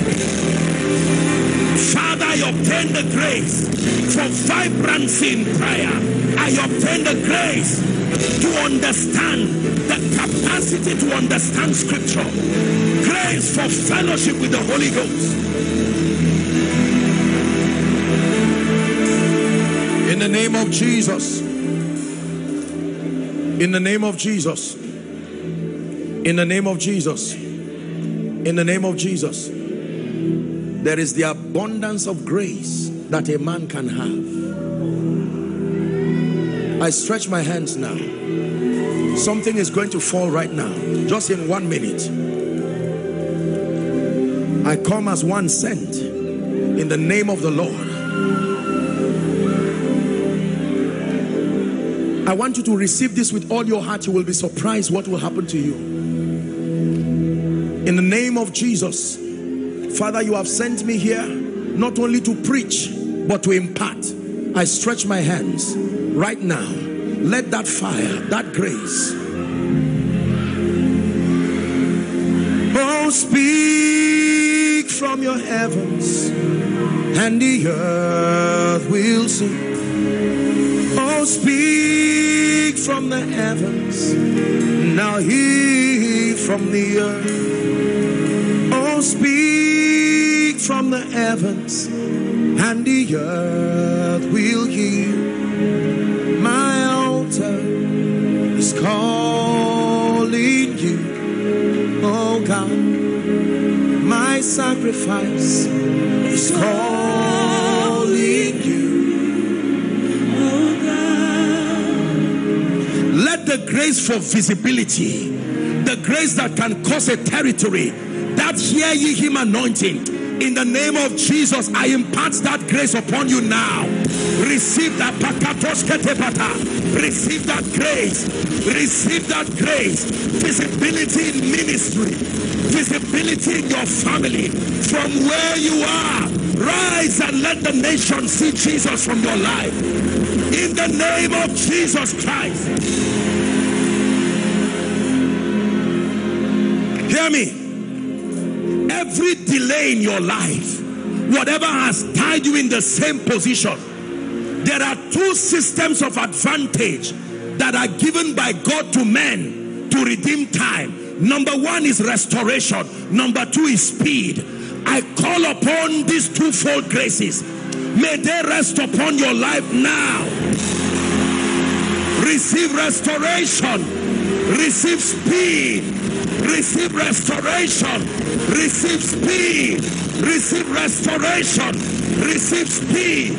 Father, I obtain the grace for vibrancy in prayer. I obtain the grace to understand, the capacity to understand scripture. Grace for fellowship with the Holy Ghost. In the name of Jesus. In the name of Jesus. In the name of Jesus. In the name of Jesus. There is the abundance of grace that a man can have. I stretch my hands now. Something is going to fall right now. Just in 1 minute. I come as one sent in in the name of the Lord. I want you to receive this with all your heart. You will be surprised what will happen to you. In the name of Jesus. Father, you have sent me here not only to preach, but to impart. I stretch my hands right now. Let that fire, that grace. Oh, speak from your heavens, and the earth will sing. Oh, speak from the heavens, now hear from the earth. Oh, speak from the heavens, and the earth will hear. My altar is calling you, oh God. My sacrifice is calling you, oh God. Let the grace for visibility, the grace that can cause a territory, that hear ye him anointing, in the name of Jesus, I impart that grace upon you now. Receive that. Receive that grace. Receive that grace. Visibility in ministry. Visibility in your family. From where you are, rise and let the nation see Jesus from your life. In the name of Jesus Christ. Hear me. Every delay in your life, whatever has tied you in the same position, there are two systems of advantage that are given by God to men to redeem time. Number one is restoration. Number two is speed. I call upon these twofold graces. May they rest upon your life now. Receive restoration. Receive speed. Receive restoration. Receive speed. Receive restoration. Receive speed.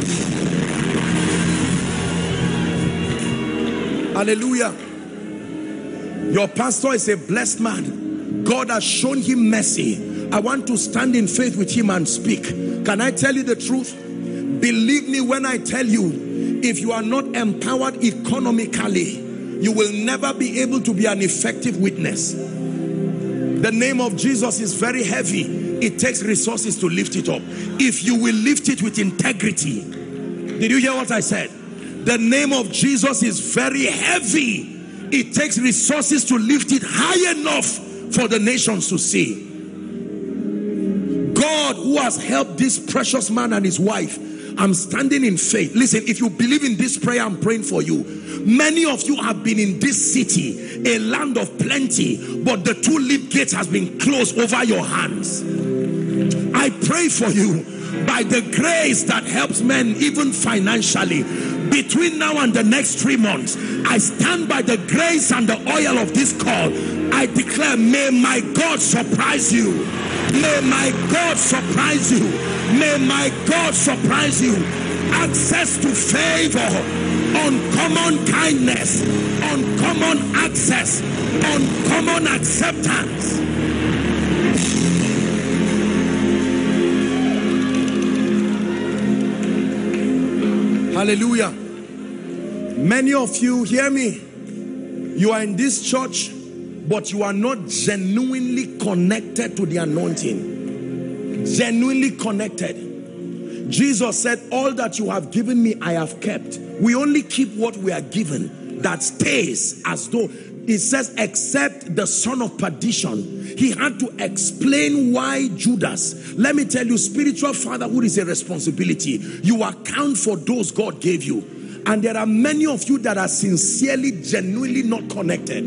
Hallelujah. Your pastor is a blessed man. God has shown him mercy. I want to stand in faith with him and speak. Can I tell you the truth? Believe me when I tell you, if you are not empowered economically, you will never be able to be an effective witness. The name of Jesus is very heavy. It takes resources to lift it up. If you will lift it with integrity. Did you hear what I said? The name of Jesus is very heavy. It takes resources to lift it high enough for the nations to see. God, who has helped this precious man and his wife, I'm standing in faith. Listen, if you believe in this prayer, I'm praying for you. Many of you have been in this city, a land of plenty, but the two-leaf gate has been closed over your hands. I pray for you, by the grace that helps men even financially, between now and the next 3 months, I stand by the grace and the oil of this call. I declare, may my God surprise you. May my God surprise you. May my God surprise you. Access to favor, uncommon kindness, uncommon access, uncommon acceptance. Hallelujah. Many of you, hear me, you are in this church, but you are not genuinely connected to the anointing. Genuinely connected. Jesus said, all that you have given me, I have kept. We only keep what we are given. That stays, as though it says, except the son of perdition. He had to explain why Judas. Let me tell you, spiritual fatherhood is a responsibility. You account for those God gave you. And there are many of you that are sincerely, genuinely not connected.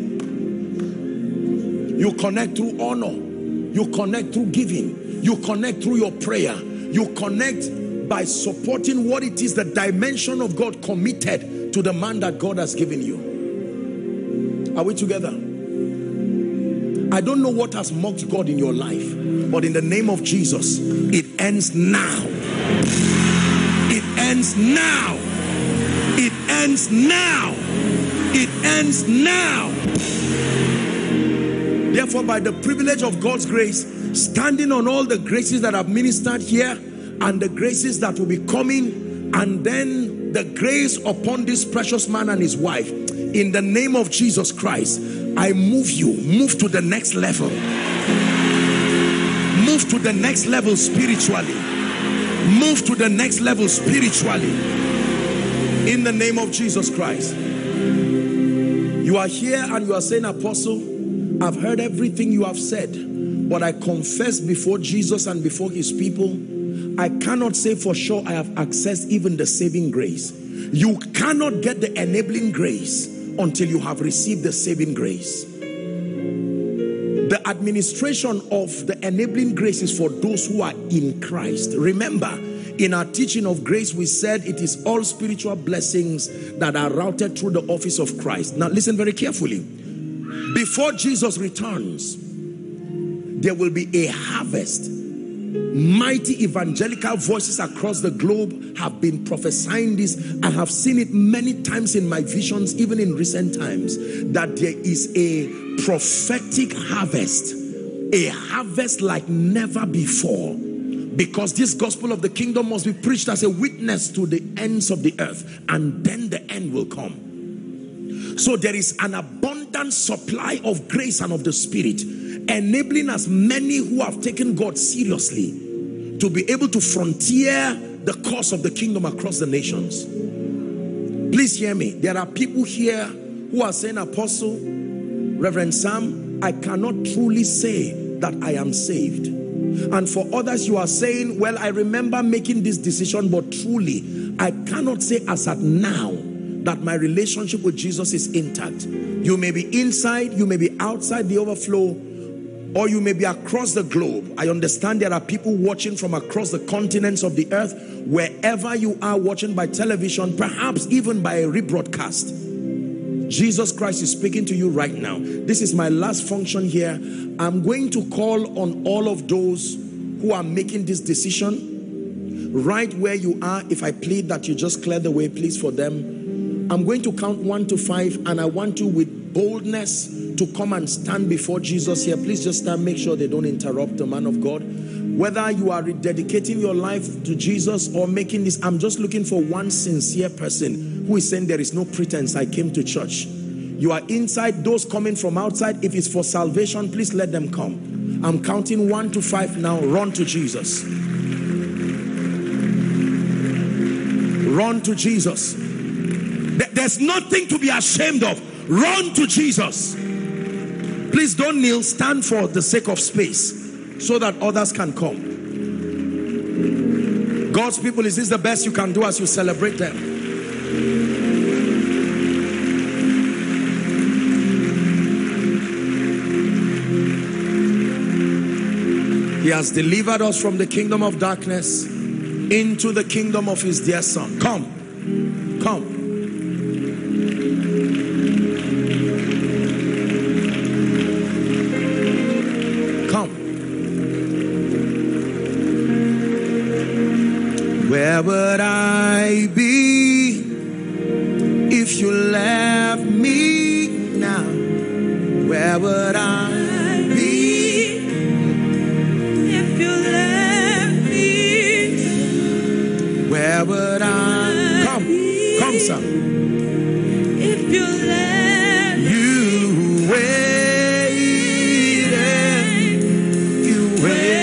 You connect through honor. You connect through giving. You connect through your prayer. You connect by supporting what it is, the dimension of God committed to the man that God has given you. Are we together? I don't know what has mocked God in your life, but in the name of Jesus, it ends now. It ends now. It ends now. It ends now. Therefore, by the privilege of God's grace, standing on all the graces that I've ministered here, and the graces that will be coming, and then the grace upon this precious man and his wife. In the name of Jesus Christ, I move to the next level. Move to the next level spiritually. Move to the next level spiritually. In the name of Jesus Christ. You are here and you are saying, Apostle, I've heard everything you have said, but I confess before Jesus and before his people, I cannot say for sure I have accessed even the saving grace. You cannot get the enabling grace until you have received the saving grace. The administration of the enabling grace is for those who are in Christ. Remember, in our teaching of grace, we said it is all spiritual blessings that are routed through the office of Christ. Now listen very carefully. Before Jesus returns, there will be a harvest. Mighty evangelical voices across the globe have been prophesying this. I have seen it many times in my visions, even in recent times, that there is a prophetic harvest, a harvest like never before, because this gospel of the kingdom must be preached as a witness to the ends of the earth, and then the end will come. So there is an abundant supply of grace and of the Spirit, enabling as many who have taken God seriously to be able to frontier the cause of the kingdom across the nations. Please hear me. There are people here who are saying, Apostle, Reverend Sam, I cannot truly say that I am saved. And for others, you are saying, well, I remember making this decision, but truly, I cannot say as at now that my relationship with Jesus is intact. You may be inside, you may be outside the overflow, or you may be across the globe. I understand there are people watching from across the continents of the earth. Wherever you are watching by television, perhaps even by a rebroadcast, Jesus Christ is speaking to you right now. This is my last function here. I'm going to call on all of those who are making this decision right where you are. If I plead that you just clear the way, please, for them. I'm going to count 1 to 5, and I want you with boldness to come and stand before Jesus here. Please just stand. Make sure they don't interrupt the man of God. Whether you are rededicating your life to Jesus or making this, I'm just looking for one sincere person who is saying there is no pretense. I came to church. You are inside. Those coming from outside, if it's for salvation, please let them come. I'm counting 1 to 5 now. Run to Jesus. Run to Jesus. There's nothing to be ashamed of. Run to Jesus. Please don't kneel. Stand for the sake of space so that others can come. God's people, is this the best you can do as you celebrate them? He has delivered us from the kingdom of darkness into the kingdom of his dear Son. Come. Come. Where would I be if you left me now? Where would I be if you left me? Where would I come, son? If you left you waited, you waited.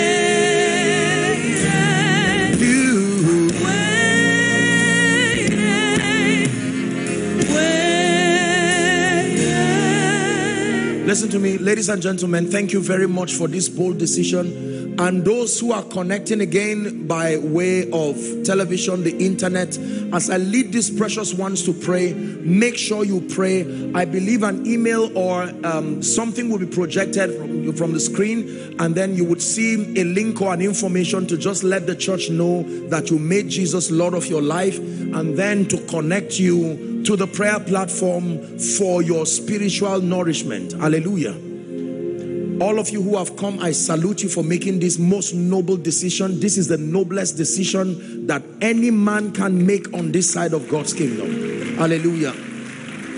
Listen to me, ladies and gentlemen, thank you very much for this bold decision. And those who are connecting again by way of television, the internet, as I lead these precious ones to pray, make sure you pray. I believe an email or something will be projected from the screen, and then you would see a link or an information to just let the church know that you made Jesus Lord of your life, and then to connect you to the prayer platform for your spiritual nourishment. Hallelujah. All of you who have come, I salute you for making this most noble decision. This is the noblest decision that any man can make on this side of God's kingdom. Hallelujah.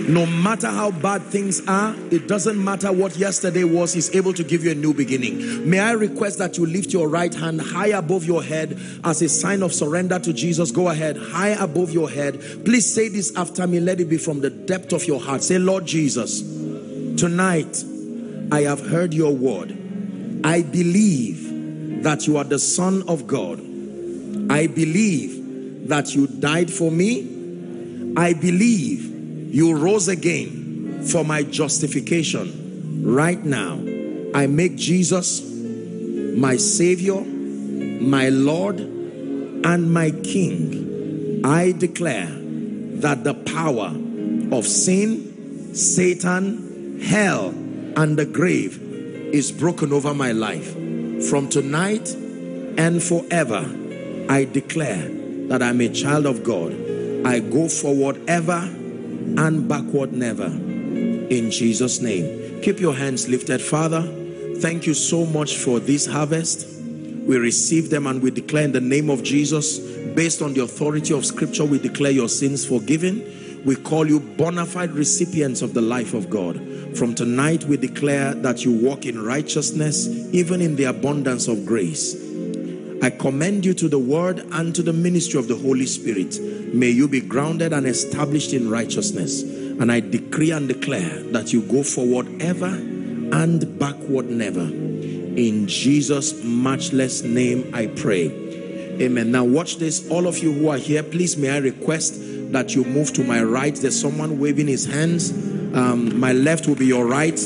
No matter how bad things are, it doesn't matter what yesterday was, He's able to give you a new beginning. May I request that you lift your right hand high above your head as a sign of surrender to Jesus. Go ahead, high above your head. Please say this after me. Let it be from the depth of your heart. Say, Lord Jesus, tonight I have heard your word. I believe that you are the Son of God. I believe that you died for me. I believe you rose again for my justification. Right now, I make Jesus my Savior, my Lord, and my King. I declare that the power of sin, Satan, hell, and the grave is broken over my life. From tonight and forever, I declare that I'm a child of God. I go forward ever and backward never. In Jesus' name. Keep your hands lifted. Father, thank you so much for this harvest. We receive them and we declare in the name of Jesus, based on the authority of Scripture, we declare your sins forgiven. We call you bona fide recipients of the life of God. From tonight, we declare that you walk in righteousness, even in the abundance of grace. I commend you to the word and to the ministry of the Holy Spirit. May you be grounded and established in righteousness. And I decree and declare that you go forward ever and backward never. In Jesus' matchless name I pray. Amen. Now watch this. All of you who are here, please may I request that you move to my right. There's someone waving his hands. My left will be your right.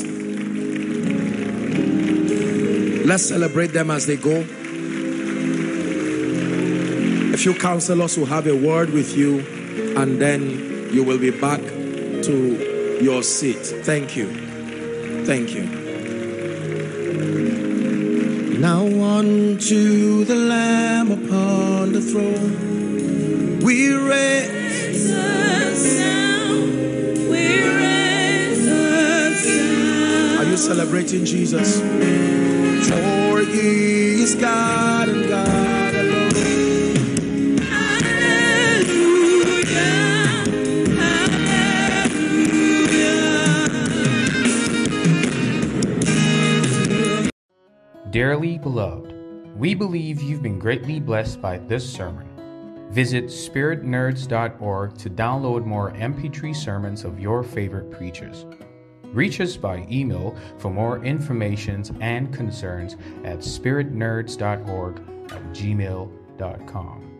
Let's celebrate them as they go. A few counselors will have a word with you, and then you will be back to your seat. Thank you. Thank you. Now unto the Lamb upon the throne, we raise the sound. We raise the sound. Are you celebrating Jesus? For He is God and God alone. Dearly beloved, we believe you've been greatly blessed by this sermon. Visit spiritnerds.org to download more MP3 sermons of your favorite preachers. Reach us by email for more information and concerns at spiritnerds.org@gmail.com.